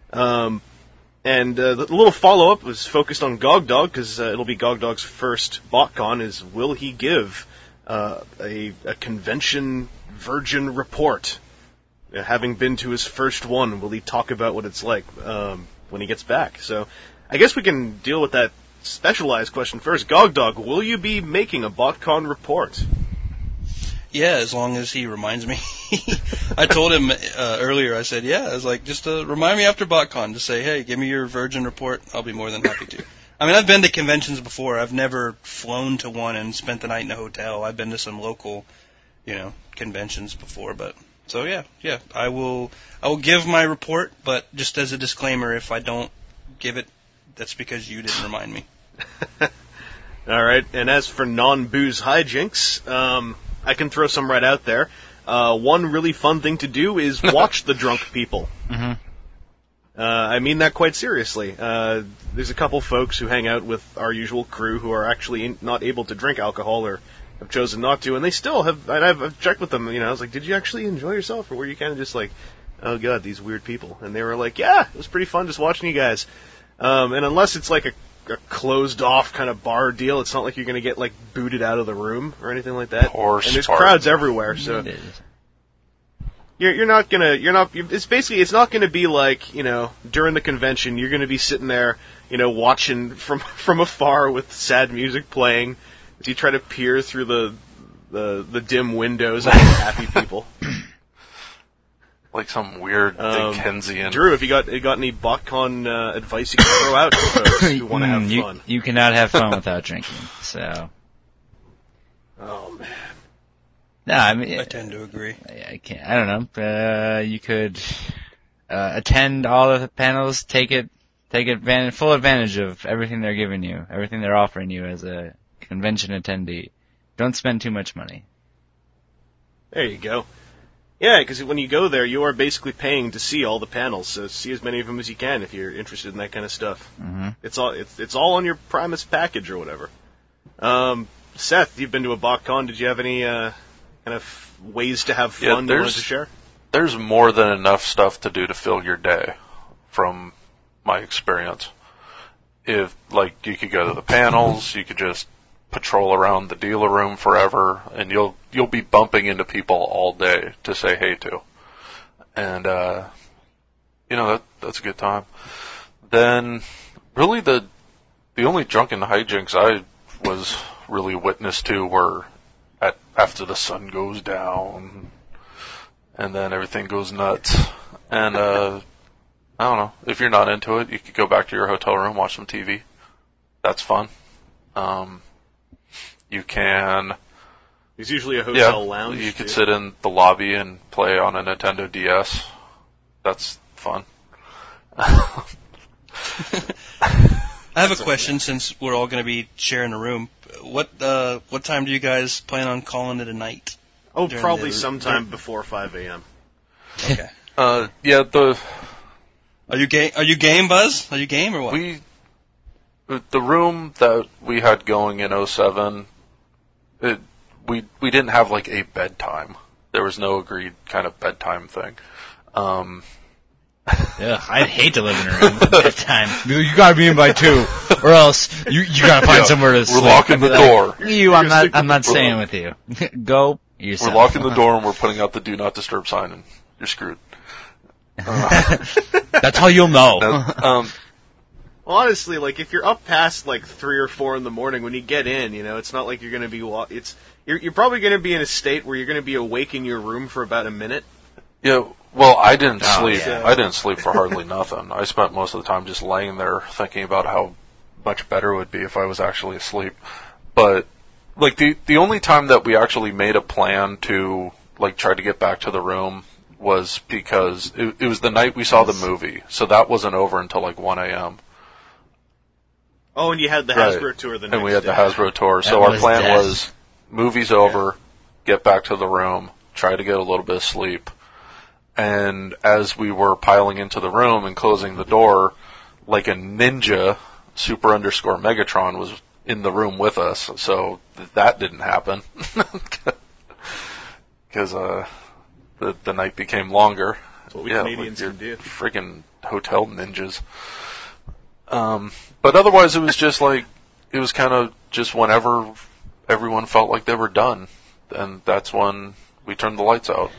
And the little follow-up was focused on Gogdog, because it'll be Gogdog's first BotCon, is will he give a convention virgin report? Having been to his first one, will he talk about what it's like when he gets back? So I guess we can deal with that specialized question first. Gogdog, will you be making a BotCon report? Yeah, as long as he reminds me. I told him earlier, I said, yeah, I was like, just remind me after BotCon to say, hey, give me your virgin report. I'll be more than happy to. I mean, I've been to conventions before. I've never flown to one and spent the night in a hotel. I've been to some local, conventions before, but so yeah, I will give my report, but just as a disclaimer, if I don't give it, that's because you didn't remind me. All right, and as for non-booze hijinks, I can throw some right out there. One really fun thing to do is watch the drunk people. Mm-hmm. I mean that quite seriously. There's a couple folks who hang out with our usual crew who are actually not able to drink alcohol or have chosen not to, and they still have. And I've checked with them. I was like, "Did you actually enjoy yourself, or were you kind of just like, oh god, these weird people?" And they were like, "Yeah, it was pretty fun just watching you guys." And unless it's like a closed off kind of bar deal, it's not like you're going to get like booted out of the room or anything like that. Poor and there's Spartan. crowds everywhere, so. You're not it's not gonna be like, during the convention, you're gonna be sitting there, watching from afar with sad music playing as you try to peer through the dim windows at the happy people. Like some weird Dickensian. Drew, have you got any BotCon advice you can throw out to folks who want to have fun? You cannot have fun without drinking, so. Oh man. No, I mean, I tend to agree. I can't. I don't know. You could attend all of the panels, take full advantage of everything they're giving you, everything they're offering you as a convention attendee. Don't spend too much money. There you go. Yeah, because when you go there, you are basically paying to see all the panels. So see as many of them as you can if you're interested in that kind of stuff. Mm-hmm. It's all on your Primus package or whatever. Seth, you've been to a BotCon. Did you have any kind of ways to have fun you wanted to share? There's more than enough stuff to do to fill your day, from my experience. If, you could go to the panels, you could just patrol around the dealer room forever, and you'll be bumping into people all day to say hey to. And, that's a good time. Then, really the only drunken hijinks I was really witness to were after the sun goes down, and then everything goes nuts. And, I don't know, if you're not into it, you could go back to your hotel room, watch some TV. That's fun. You can... There's usually a hotel lounge. You could sit in the lobby and play on a Nintendo DS. That's fun. I I have a question since we're all going to be sharing a room. What time do you guys plan on calling it a night? Oh, probably sometime before 5 a.m. Okay. Yeah, Are you game, Buzz? Are you game or what? The room that we had going in 07, we didn't have like a bedtime. There was no agreed kind of bedtime thing. Yeah, I'd hate to live in a room at bedtime. You gotta be in by 2, or else you gotta find somewhere to sleep. We're locking the door. I'm not staying with you. Go yourself. We're locking the door and we're putting out the do not disturb sign, and you're screwed. That's how you'll know. Honestly, like, if you're up past, like, 3 or 4 in the morning, when you get in, it's not like you're going to be... You're probably going to be in a state where you're going to be awake in your room for about a minute. Yeah, well, I didn't sleep. Yeah. I didn't sleep for hardly nothing. I spent most of the time just laying there thinking about how much better it would be if I was actually asleep. But, like, the only time that we actually made a plan to, like, try to get back to the room was because it was the night we saw the movie, so that wasn't over until, like, 1 a.m. Oh, and you had the Hasbro tour the next day. And we had the Hasbro tour. So our plan was, movie's over, get back to the room, try to get a little bit of sleep. And as we were piling into the room and closing the door, like a ninja, Super_Megatron was in the room with us. So that didn't happen. Because the night became longer. That's what we Canadians like can do. Friggin' hotel ninjas. But otherwise, it was just like, it was kind of just whenever everyone felt like they were done. And that's when we turned the lights out.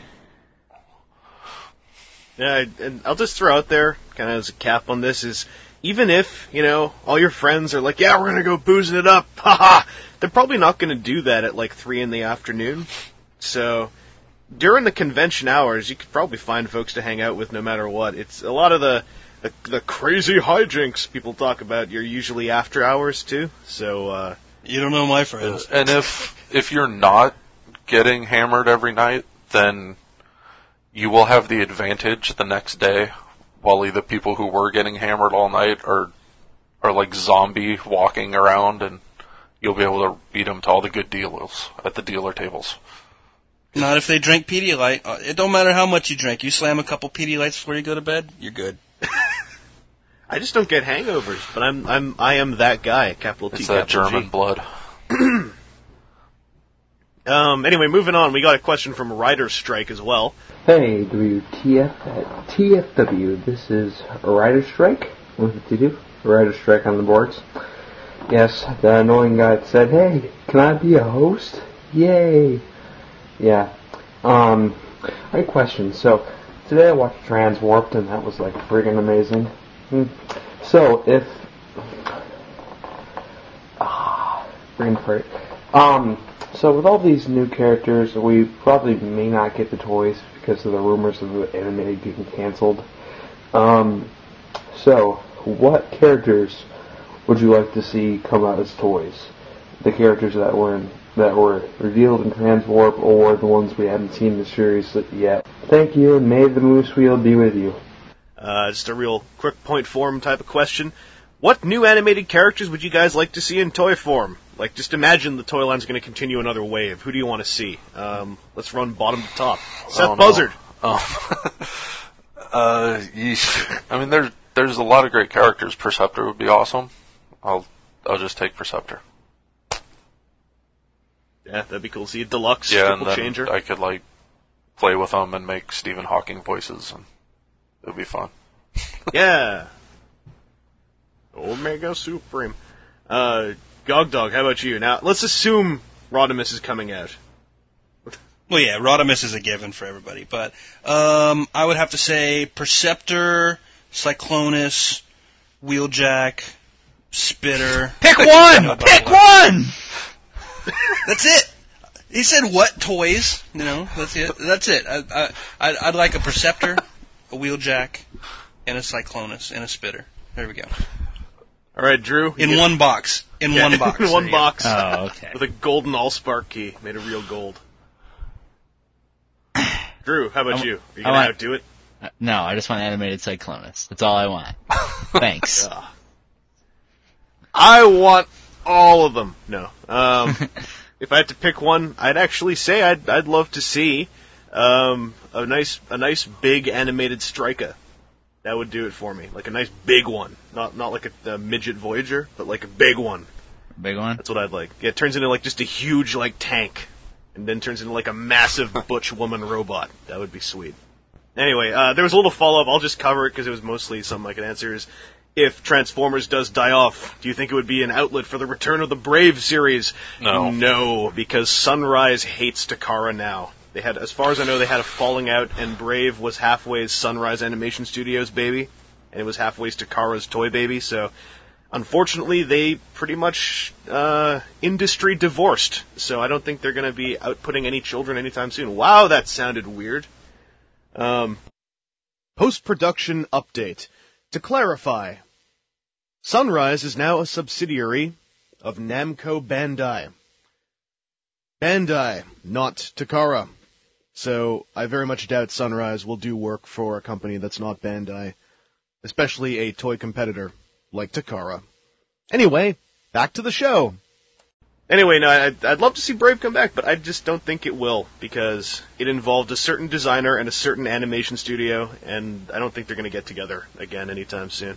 Yeah, and I'll just throw out there, kind of as a cap on this, is even if, all your friends are like, yeah, we're going to go boozing it up, haha, they're probably not going to do that at like 3 in the afternoon. So, during the convention hours, you could probably find folks to hang out with no matter what. It's a lot of the crazy hijinks people talk about, you're usually after hours too, so... You don't know my friends. And if you're not getting hammered every night, then you will have the advantage the next day, while the people who were getting hammered all night are like zombie walking around, and you'll be able to beat them to all the good deals at the dealer tables. Not if they drink Pedialyte. It don't matter how much you drink. You slam a couple Pedialytes before you go to bed, you're good. I just don't get hangovers, but I am that guy, capital T, It's capital that German G. blood. Anyway, moving on, we got a question from Rider Strike as well. Hey, WTF at TFW. This is Rider Strike. What did you do? Rider Strike on the boards. Yes, the annoying guy that said, hey, can I be a host? Yay. Yeah. I have a question. So, today I watched Transwarped, and that was like friggin' amazing. So, if... brain fart. So with all these new characters, we probably may not get the toys because of the rumors of the animated getting canceled. So, what characters would you like to see come out as toys? The characters that were revealed in Transwarp, or the ones we haven't seen in the series yet? Thank you, and may the Moose Wheel be with you. Just a real quick point form type of question. What new animated characters would you guys like to see in toy form? Like, just imagine the toy line's going to continue another wave. Who do you want to see? Let's run bottom to top. Seth Buzzard. Yeesh. I mean, there's a lot of great characters. Perceptor would be awesome. I'll just take Perceptor. Yeah, that'd be cool. See a deluxe triple and then changer. I could play with them and make Stephen Hawking voices, and it would be fun. Yeah. Omega Supreme. Gogdog, how about you? Now, let's assume Rodimus is coming out. Well, yeah, Rodimus is a given for everybody, but I would have to say Perceptor, Cyclonus, Wheeljack, Spitter. Pick one! Pick one! That's it. He said what toys? That's it. That's it. I'd like a Perceptor, a Wheeljack, and a Cyclonus, and a Spitter. There we go. All right, Drew. In one box. In one box. In one box. Oh, okay. With a golden Allspark key made of real gold. Drew, how about you? Are you going to outdo it? No, I just want animated Cyclonus. That's all I want. Thanks. I want all of them. No. If I had to pick one, I'd actually say I'd love to see a nice big animated Striker. That would do it for me. Like a nice big one. Not like a midget Voyager, but like a big one. Big one? That's what I'd like. Yeah, it turns into like just a huge like tank. And then turns into like a massive butch woman robot. That would be sweet. Anyway, there was a little follow-up. I'll just cover it because it was mostly something I could answer. Is if Transformers does die off, do you think it would be an outlet for the Return of the Brave series? No. No, because Sunrise hates Takara now. They had, as far as I know, they had a falling out, and Brave was halfway Sunrise Animation Studios' baby, and it was halfway Takara's toy baby, so unfortunately they pretty much industry divorced, so I don't think they're going to be outputting any children anytime soon. Wow, that sounded weird. Post-production update. To clarify, Sunrise is now a subsidiary of Namco Bandai. Bandai, not Takara. So I very much doubt Sunrise will do work for a company that's not Bandai, especially a toy competitor like Takara. Anyway, back to the show. Anyway, no, I'd love to see Brave come back, but I just don't think it will, because it involved a certain designer and a certain animation studio, and I don't think they're going to get together again anytime soon.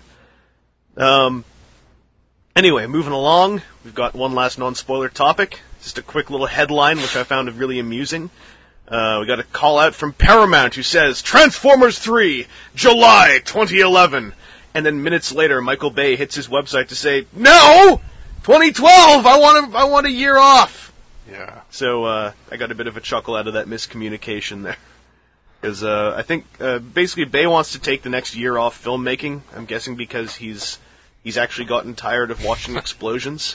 Anyway, moving along, we've got one last non-spoiler topic. Just a quick little headline, which I found really amusing. We got a call out from Paramount who says, Transformers 3, July 2011. And then minutes later, Michael Bay hits his website to say, no! 2012! I want a year off! Yeah. So, I got a bit of a chuckle out of that miscommunication there. Because, I think, basically Bay wants to take the next year off filmmaking. I'm guessing because he's actually gotten tired of watching explosions.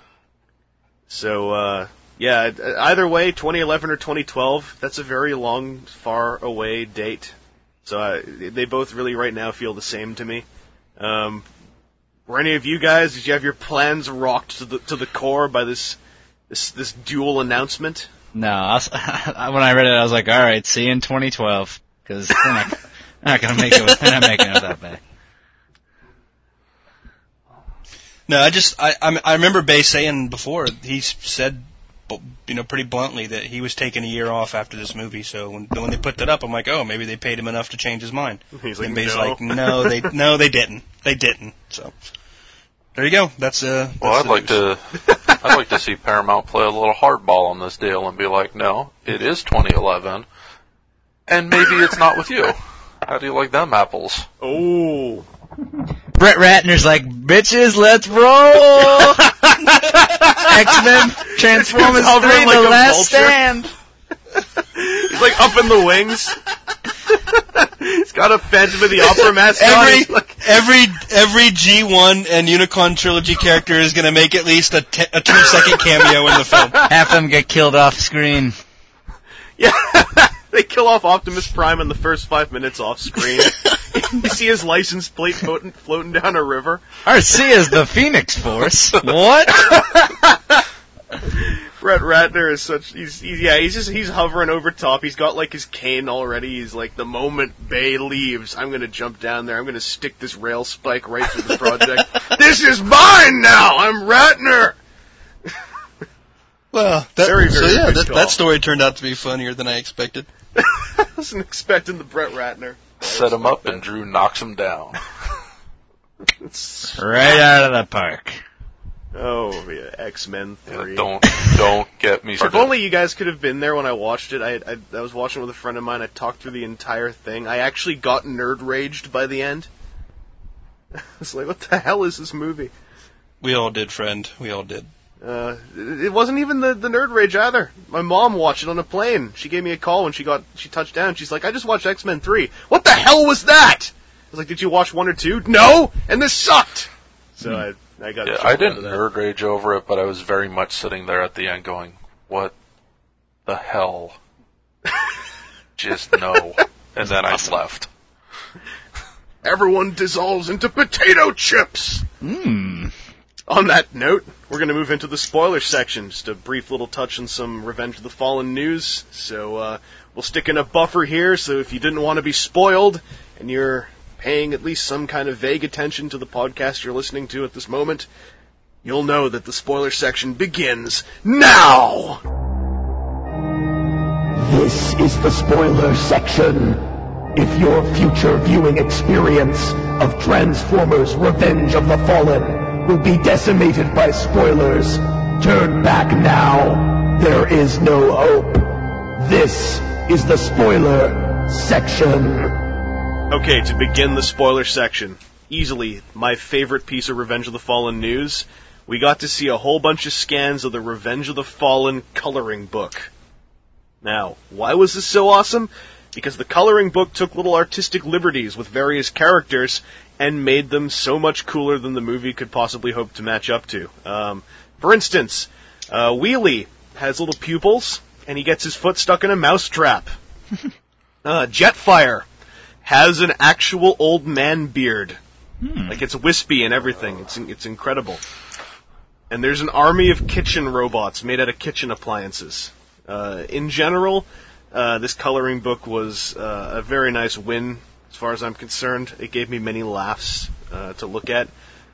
So, yeah, either way, 2011 or 2012, that's a very long, far away date. So, they both really right now feel the same to me. Were any of you guys, did you have your plans rocked to the core by this dual announcement? No, when I read it, I was like, all right, see you in 2012, because they're not going to make it. They're not making it that bad. No, I remember Bay saying before, he said, pretty bluntly that he was taking a year off after this movie. So when they put that up, I'm like, oh, maybe they paid him enough to change his mind. He's like, and Bay's no. like, no, they didn't. They didn't. So there you go. That's well, I'd like to see Paramount play a little hardball on this deal and be like, no, it is 2011, and maybe it's not with you. How do you like them apples? Oh. Brett Ratner's like, bitches, let's roll! X-Men, Transformers 3, like The a Last vulture. Stand. He's like up in the wings. He's got a Phantom of the Opera mask on. Every G1 and Unicron trilogy character is going to make at least a 2-second cameo in the film. Half of them get killed off screen. Yeah, they kill off Optimus Prime in the first 5 minutes off screen. You see his license plate floating down a river. RC is the Phoenix Force. What? Brett Ratner is he's hovering over top. He's got like his cane already. He's like, the moment Bay leaves, I'm gonna jump down there. I'm gonna stick this rail spike right through the project. This is mine now. I'm Ratner. Well, that story turned out to be funnier than I expected. I wasn't expecting the Brett Ratner. Set him up and Drew knocks him down. Right out of the park. Oh, yeah, X-Men 3. Yeah, don't get me started. If only you guys could have been there when I watched it. I was watching with a friend of mine. I talked through the entire thing. I actually got nerd raged by the end. I was like, what the hell is this movie? We all did, friend. We all did. It wasn't even the nerd rage either. My mom watched it on a plane. She gave me a call when she touched down. She's like, I just watched X-Men 3. What the hell was that? I was like, did you watch 1 or 2? No! And this sucked! So I got. Yeah, I didn't nerd rage over it, but I was very much sitting there at the end going, what the hell? Just no. And then I left. Everyone dissolves into potato chips! On that note, we're going to move into the spoiler section. Just a brief little touch on some Revenge of the Fallen news. So we'll stick in a buffer here, so if you didn't want to be spoiled, and you're paying at least some kind of vague attention to the podcast you're listening to at this moment, you'll know that the spoiler section begins now! This is the spoiler section. If your future viewing experience of Transformers Revenge of the Fallen will be decimated by spoilers, turn back now. There is no hope. This is the spoiler section. Okay, to begin the spoiler section, easily my favorite piece of Revenge of the Fallen news, we got to see a whole bunch of scans of the Revenge of the Fallen coloring book. Now, why was this so awesome? Because the coloring book took little artistic liberties with various characters and made them so much cooler than the movie could possibly hope to match up to. For instance, Wheelie has little pupils, and he gets his foot stuck in a mousetrap. Jetfire has an actual old man beard. Like, it's wispy and everything. It's incredible. And there's an army of kitchen robots made out of kitchen appliances. In general, this coloring book was a very nice win, as far as I'm concerned. It gave me many laughs to look at.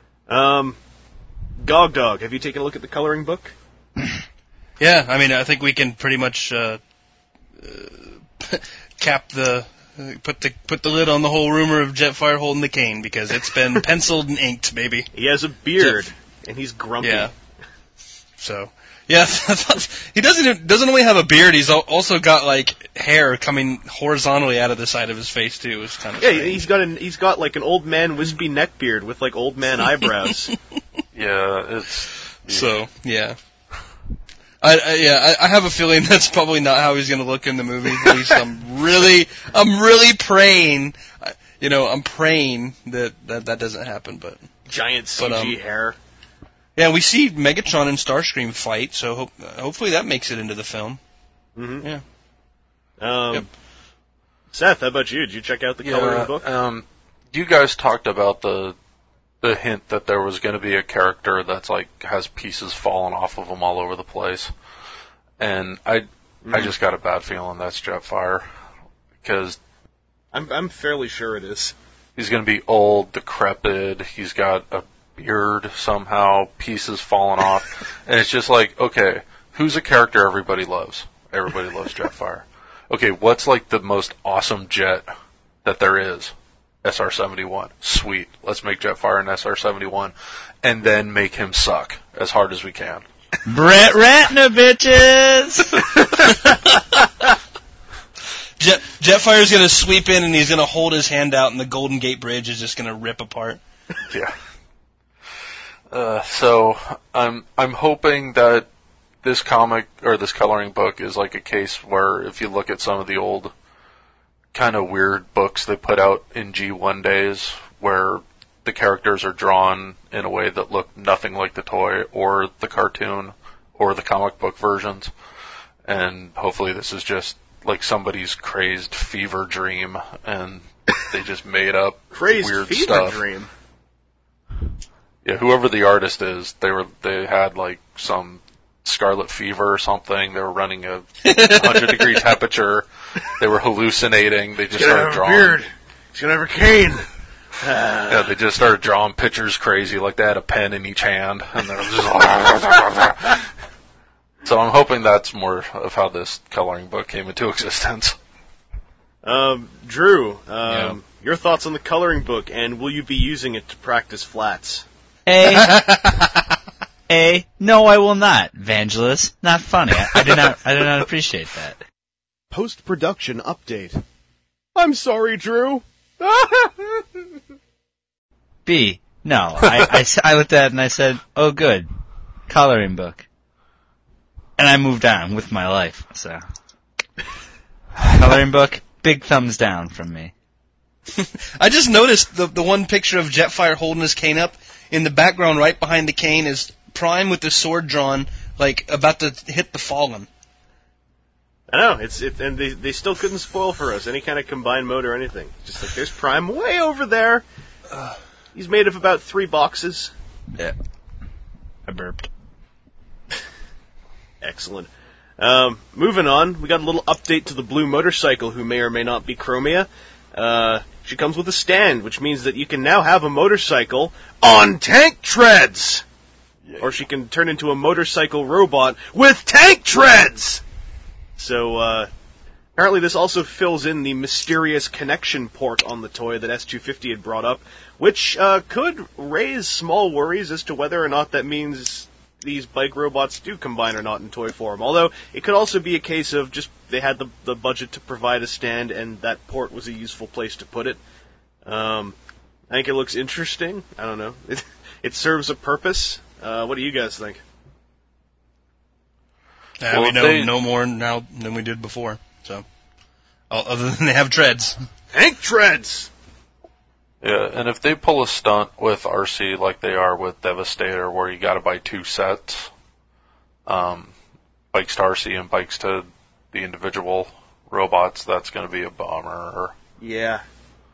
Gog Dog, have you taken a look at the coloring book? Yeah, I mean, I think we can pretty much put the lid on the whole rumor of Jetfire holding the cane, because it's been penciled and inked, baby. He has a beard, and he's grumpy. Yeah. So, yeah, he doesn't only have a beard, he's also got, like, hair coming horizontally out of the side of his face, too. It's kind of strange. He's got like an old man wispy neck beard with, like, old man eyebrows. Yeah, it's... So, yeah. I have a feeling that's probably not how he's going to look in the movie. At least I'm really praying. I'm praying that doesn't happen. But giant CG hair. Yeah, we see Megatron and Starscream fight, so hopefully that makes it into the film. Mm-hmm. Yeah. Yep. Seth, how about you? Did you check out the coloring book? You guys talked about the hint that there was going to be a character that's like has pieces falling off of him all over the place, and I just got a bad feeling that's Jetfire, because I'm fairly sure it is. He's going to be old, decrepit. He's got a beard somehow, pieces falling off, and it's just like, okay, who's a character everybody loves? Everybody loves Jetfire. Okay, what's like the most awesome jet that there is? SR-71. Sweet. Let's make Jetfire an SR-71, and then make him suck as hard as we can. Brett Ratner, bitches! Jetfire's gonna sweep in, and he's gonna hold his hand out, and the Golden Gate Bridge is just gonna rip apart. Yeah. So I'm hoping that this comic, or this coloring book, is like a case where if you look at some of the old kind of weird books they put out in G1 days, where the characters are drawn in a way that look nothing like the toy or the cartoon or the comic book versions, and hopefully this is just like somebody's crazed fever dream and they just made up crazed weird fever stuff. Dream. Yeah, whoever the artist is, they had like some scarlet fever or something. They were running a 100-degree temperature. They were hallucinating. They just started drawing. Beard. He's gonna have a cane. Yeah, they just started drawing pictures crazy, like they had a pen in each hand, and they were just So I'm hoping that's more of how this coloring book came into existence. Drew, your thoughts on the coloring book, and will you be using it to practice flats? No, I will not. Vangelis, not funny. I do not appreciate that. Post-production update. I'm sorry, Drew. B, no. I looked at it and I said, oh good, coloring book. And I moved on with my life, so. Coloring book, big thumbs down from me. I just noticed the one picture of Jetfire holding his cane up. In the background, right behind the cane, is Prime with the sword drawn, like, about to hit the Fallen. I know, and they still couldn't spoil for us any kind of combined mode or anything. Just like, there's Prime way over there. He's made of about 3 boxes. Yeah. I burped. Excellent. Moving on, we got a little update to the blue motorcycle, who may or may not be Chromia. She comes with a stand, which means that you can now have a motorcycle on tank treads! Or she can turn into a motorcycle robot with tank treads! So, apparently this also fills in the mysterious connection port on the toy that S250 had brought up, which could raise small worries as to whether or not that means these bike robots do combine or not in toy form. Although, it could also be a case of just they had the budget to provide a stand and that port was a useful place to put it. I think it looks interesting. I don't know. It serves a purpose. What do you guys think? We know no more now than we did before. So, other than they have treads. Tank treads! Yeah, and if they pull a stunt with RC like they are with Devastator, where you got to buy 2 sets, bikes to RC and bikes to the individual robots, that's going to be a bummer. Yeah.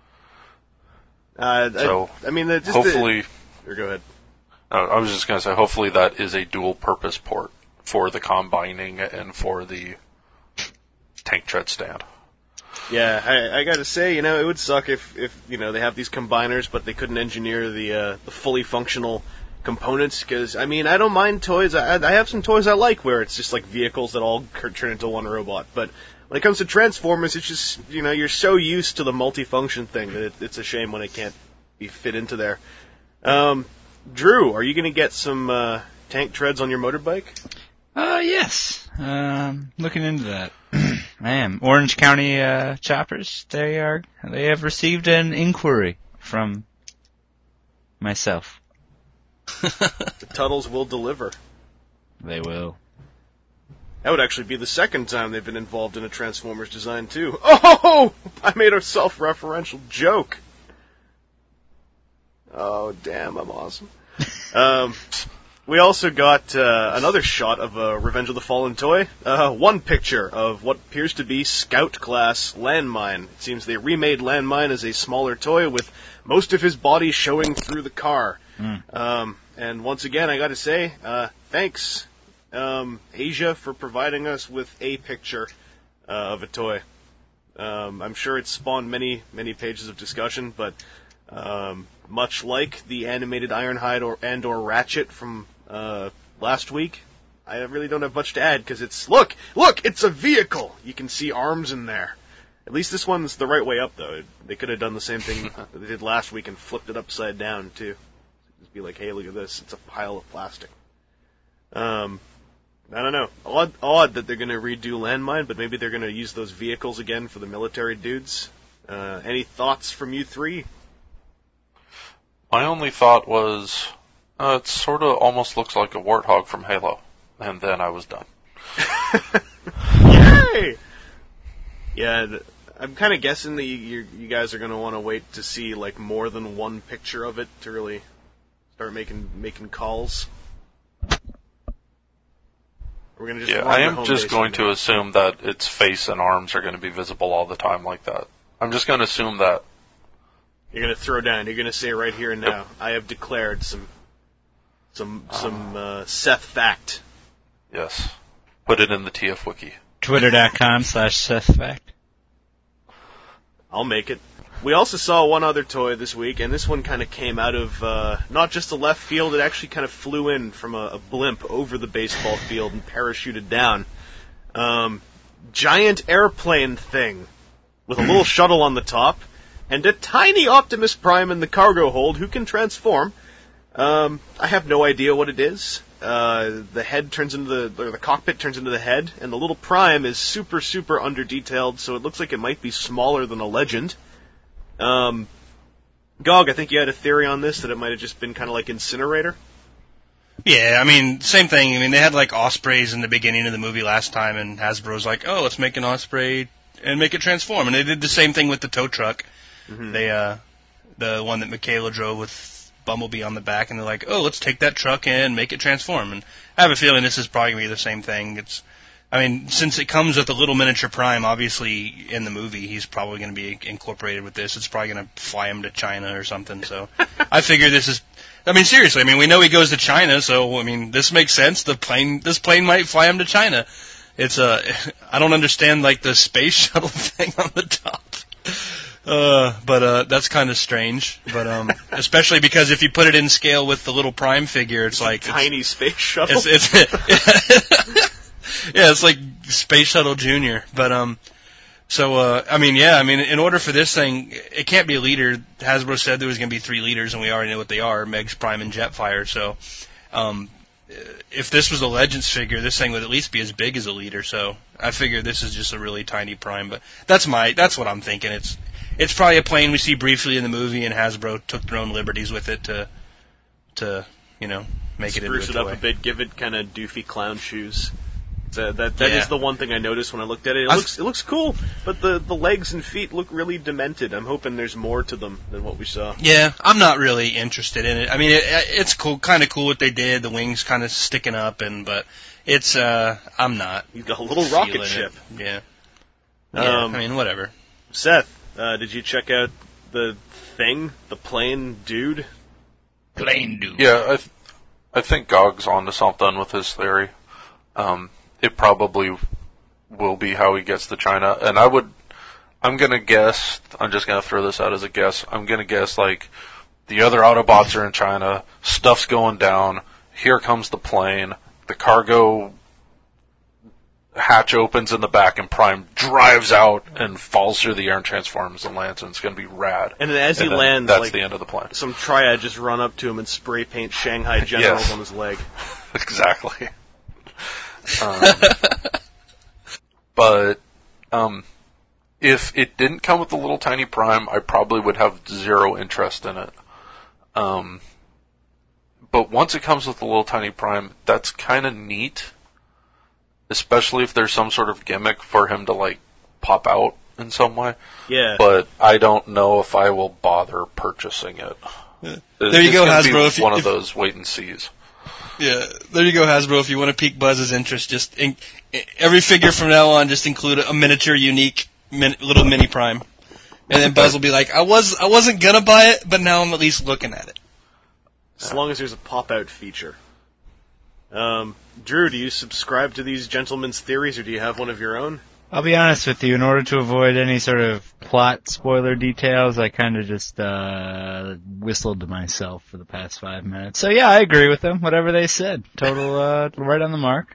So, I mean, hopefully. Or go ahead. I was just going to say, hopefully that is a dual-purpose port for the combining and for the tank tread stand. Yeah, I gotta say, it would suck if they have these combiners, but they couldn't engineer the fully functional components, because, I mean, I don't mind toys. I have some toys I like where it's just like vehicles that all turn into one robot, but when it comes to Transformers, it's just, you're so used to the multifunction thing that it's a shame when it can't be fit into there. Drew, are you going to get some tank treads on your motorbike? Yes. Looking into that. I am. Orange County Choppers, they have received an inquiry from myself. The Tuttles will deliver. They will. That would actually be the second time they've been involved in a Transformers design, too. Oh! I made a self-referential joke. Oh, damn, I'm awesome. We also got another shot of a Revenge of the Fallen toy. One picture of what appears to be Scout-class Landmine. It seems they remade Landmine as a smaller toy with most of his body showing through the car. And once again, I gotta say, thanks, Asia, for providing us with a picture of a toy. I'm sure it's spawned many, many pages of discussion, but much like the animated Ironhide or Ratchet from last week, I really don't have much to add, because it's, look, it's a vehicle! You can see arms in there. At least this one's the right way up, though. They could have done the same thing that they did last week and flipped it upside down, too. Just be like, hey, look at this, it's a pile of plastic. I don't know. Odd that they're going to redo Landmine, but maybe they're going to use those vehicles again for the military dudes. Any thoughts from you three? My only thought was, it sort of almost looks like a warthog from Halo. And then I was done. Yay! Yeah, I'm kind of guessing that you guys are going to want to wait to see like more than one picture of it to really start making calls. We're gonna just I am just going to assume that its face and arms are going to be visible all the time like that. I'm just going to assume that. You're going to throw down. You're going to say right here and now, yep. I have declared some Seth fact. Yes. Put it in the TF Wiki. Twitter.com/SethFact. I'll make it. We also saw one other toy this week, and this one kind of came out of not just the left field, it actually kind of flew in from a blimp over the baseball field and parachuted down. Giant airplane thing with a little shuttle on the top and a tiny Optimus Prime in the cargo hold who can transform. I have no idea what it is. The head turns into the cockpit turns into the head, and the little Prime is super, super under-detailed, so it looks like it might be smaller than a Legend. Gog, I think you had a theory on this, that it might have just been kind of like Incinerator? Yeah, I mean, same thing. I mean, they had like Ospreys in the beginning of the movie last time, and Hasbro's like, oh, let's make an Osprey and make it transform. And they did the same thing with the tow truck. Mm-hmm. They, the one that Michaela drove with Bumblebee on the back, and they're like, oh, let's take that truck and make it transform. And I have a feeling this is probably going to be the same thing. I mean, since it comes with a little miniature Prime, obviously in the movie he's probably going to be incorporated with this. It's probably going to fly him to China or something. So I figure this is. I mean, seriously. I mean, we know he goes to China, so I mean, this makes sense. This plane might fly him to China. I don't understand like the space shuttle thing on the top. But that's kind of strange. But especially because if you put it in scale with the little Prime figure, it's like tiny space shuttle. It's yeah, it's like Space Shuttle Junior. But in order for this thing, it can't be a leader. Hasbro said there was going to be 3 leaders, and we already know what they are: Megs, Prime, and Jetfire. So, if this was a Legends figure, this thing would at least be as big as a leader. So, I figure this is just a really tiny Prime. But that's what I'm thinking. It's probably a plane we see briefly in the movie, and Hasbro took their own liberties with it to make it into a toy. Spruce it up a bit, give it kind of doofy clown shoes. That is the one thing I noticed when I looked at it. It looks cool, but the legs and feet look really demented. I'm hoping there's more to them than what we saw. Yeah, I'm not really interested in it. I mean, it's cool, kind of cool what they did. The wings kind of sticking up, but it's I'm not. You've got a little rocket ship. Yeah. I mean, whatever. Seth, did you check out the thing, the plane dude? Plane dude. Yeah, I think Gog's onto something with his theory. It probably will be how he gets to China. And I'm going to guess, I'm just going to throw this out as a guess, I'm going to guess, like, the other Autobots are in China, stuff's going down, here comes the plane, the cargo hatch opens in the back, and Prime drives out and falls through the air and transforms and lands, and it's going to be rad. And then as he lands, that's the end of the plane. Some triad just run up to him and spray paint Shanghai Generals on his leg. Exactly. But if it didn't come with the little tiny Prime, I probably would have zero interest in it. But once it comes with the little tiny Prime, that's kind of neat, especially if there's some sort of gimmick for him to like pop out in some way. Yeah. But I don't know if I will bother purchasing it. Yeah. There you go, Hasbro. It's one of those wait and sees. Yeah, there you go, Hasbro. If you want to pique Buzz's interest, just every figure from now on, just include a miniature, unique little mini Prime, and then Buzz will be like, "I wasn't gonna buy it, but now I'm at least looking at it." As long as there's a pop-out feature. Drew, do you subscribe to these gentlemen's theories, or do you have one of your own? I'll be honest with you, in order to avoid any sort of plot spoiler details, I kind of just whistled to myself for the past 5 minutes. So yeah, I agree with them, whatever they said. Total, right on the mark.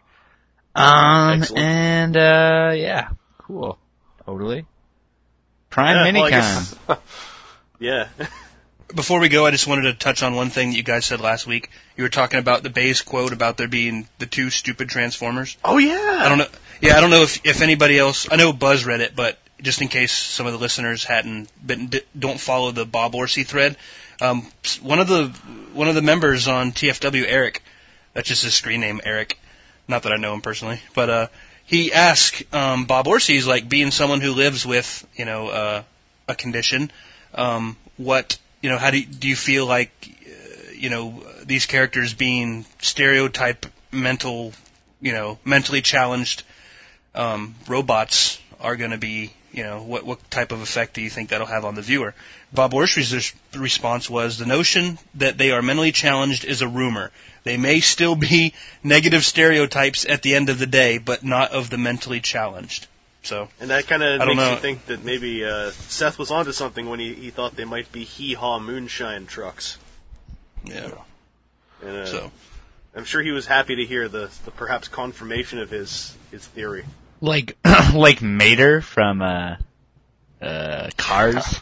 And yeah, cool. Totally. Prime Minicon. Yeah. Before we go, I just wanted to touch on one thing that you guys said last week. You were talking about the Bayes quote about there being the 2 stupid Transformers. Oh yeah. I don't know. Yeah, I don't know if anybody else. I know Buzz read it, but just in case some of the listeners don't follow the Bob Orsi thread, one of the members on TFW, Eric, that's just his screen name, Eric. Not that I know him personally, but he asked Bob Orsi, he's like, being someone who lives with a condition, what how do you feel like these characters being stereotype mentally challenged robots are going to be, what type of effect do you think that'll have on the viewer? Bob Orsi's response was, the notion that they are mentally challenged is a rumor. They may still be negative stereotypes at the end of the day, but not of the mentally challenged. So, and that kind of makes you think that maybe Seth was onto something when he thought they might be hee-haw moonshine trucks. Yeah. And, I'm sure he was happy to hear the perhaps confirmation of his theory. Like Mater from Cars.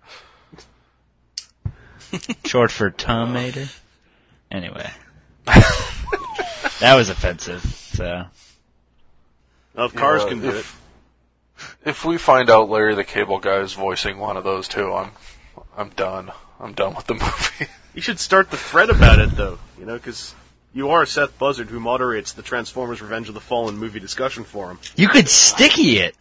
Short for Tom Mater. Anyway. That was offensive, so. Well, if Cars can do it. If we find out Larry the Cable Guy is voicing one of those two, I'm done. I'm done with the movie. You should start the thread about it, though, because you are Seth Buzzard, who moderates the Transformers Revenge of the Fallen movie discussion forum. You could sticky it.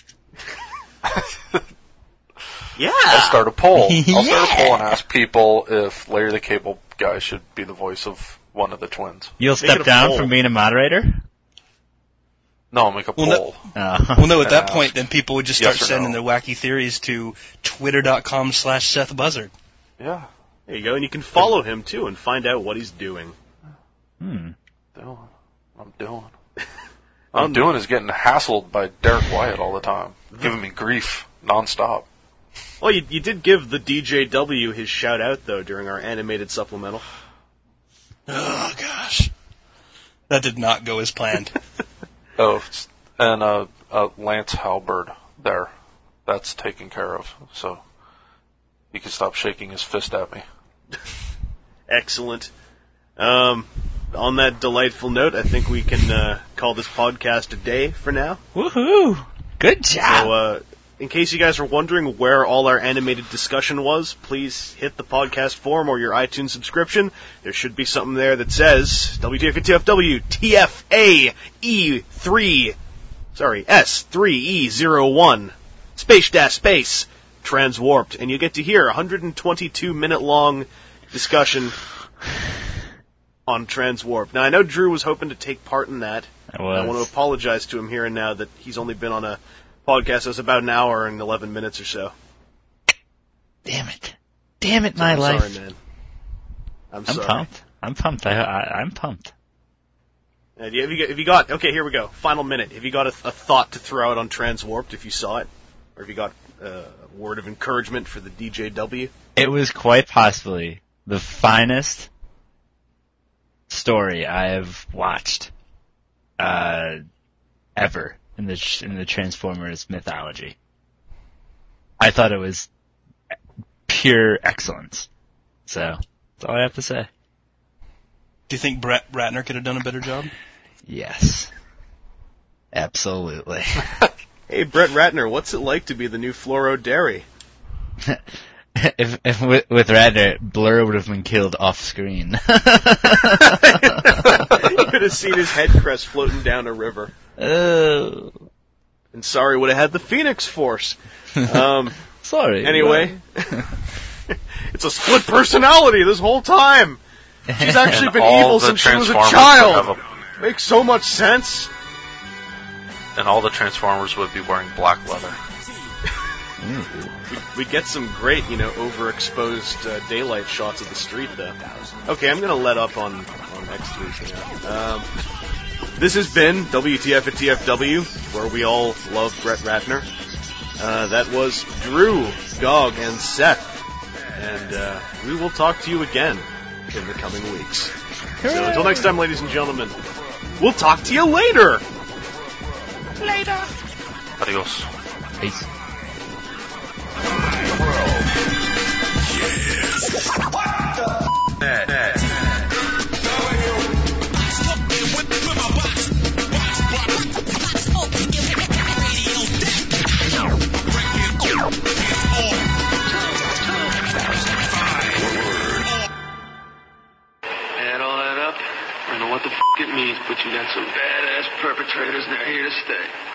Yeah. I'll start a poll. I'll start a poll and ask people if Larry the Cable Guy should be the voice of one of the twins. You'll step down from being a moderator? No, I'll make a poll. Well, no, at that point, then people would just start sending their wacky theories to twitter.com/Seth Buzzard. Yeah. There you go, and you can follow him, too, and find out what he's doing. I'm doing is getting hassled by Derek Wyatt all the time, giving me grief nonstop. Well, you did give the DJW his shout-out, though, during our animated supplemental. Oh, gosh. That did not go as planned. Oh, and Lance Halberd there. That's taken care of, so he can stop shaking his fist at me. Excellent. On that delightful note, I think we can call this podcast a day for now. Woohoo! Good job! So, in case you guys are wondering where all our animated discussion was, please hit the podcast forum or your iTunes subscription. There should be something there that says WTF TFA E3, S3E01, space transwarped, and you get to hear a 122-minute long discussion on Transwarp. Now, I know Drew was hoping to take part in that. I want to apologize to him here and now that he's only been on a podcast that's about an hour and 11 minutes or so. Damn it, my life. Sorry, man. I'm sorry. Pumped. I'm pumped. Have you got, okay, here we go. Final minute. Have you got a thought to throw out on Transwarped if you saw it? Or have you got a word of encouragement for the DJW? It was quite possibly the finest story I have watched ever in the Transformers mythology. I thought it was pure excellence. So that's all I have to say. Do you think Brett Ratner could have done a better job? Yes. Absolutely. Hey, Brett Ratner, what's it like to be the new Fluoro Dairy? If with Ratner, Blur would have been killed off screen. You could have seen his head crest floating down a river. Oh. And Sorry would have had the Phoenix Force. Sorry. Anyway, it's a split personality this whole time. She's actually been evil since she was a child. Makes so much sense. And all the Transformers would be wearing black leather. We'd get some great, overexposed daylight shots of the street, though. Okay, I'm going to let up on X3 now. This has been WTF at TFW, where we all love Brett Ratner. That was Drew, Gog, and Seth. And we will talk to you again in the coming weeks. So until next time, ladies and gentlemen, we'll talk to you later! Adios. Peace. Add all that up, I know what the f*** it means, but you got some badass perpetrators and they're here to stay.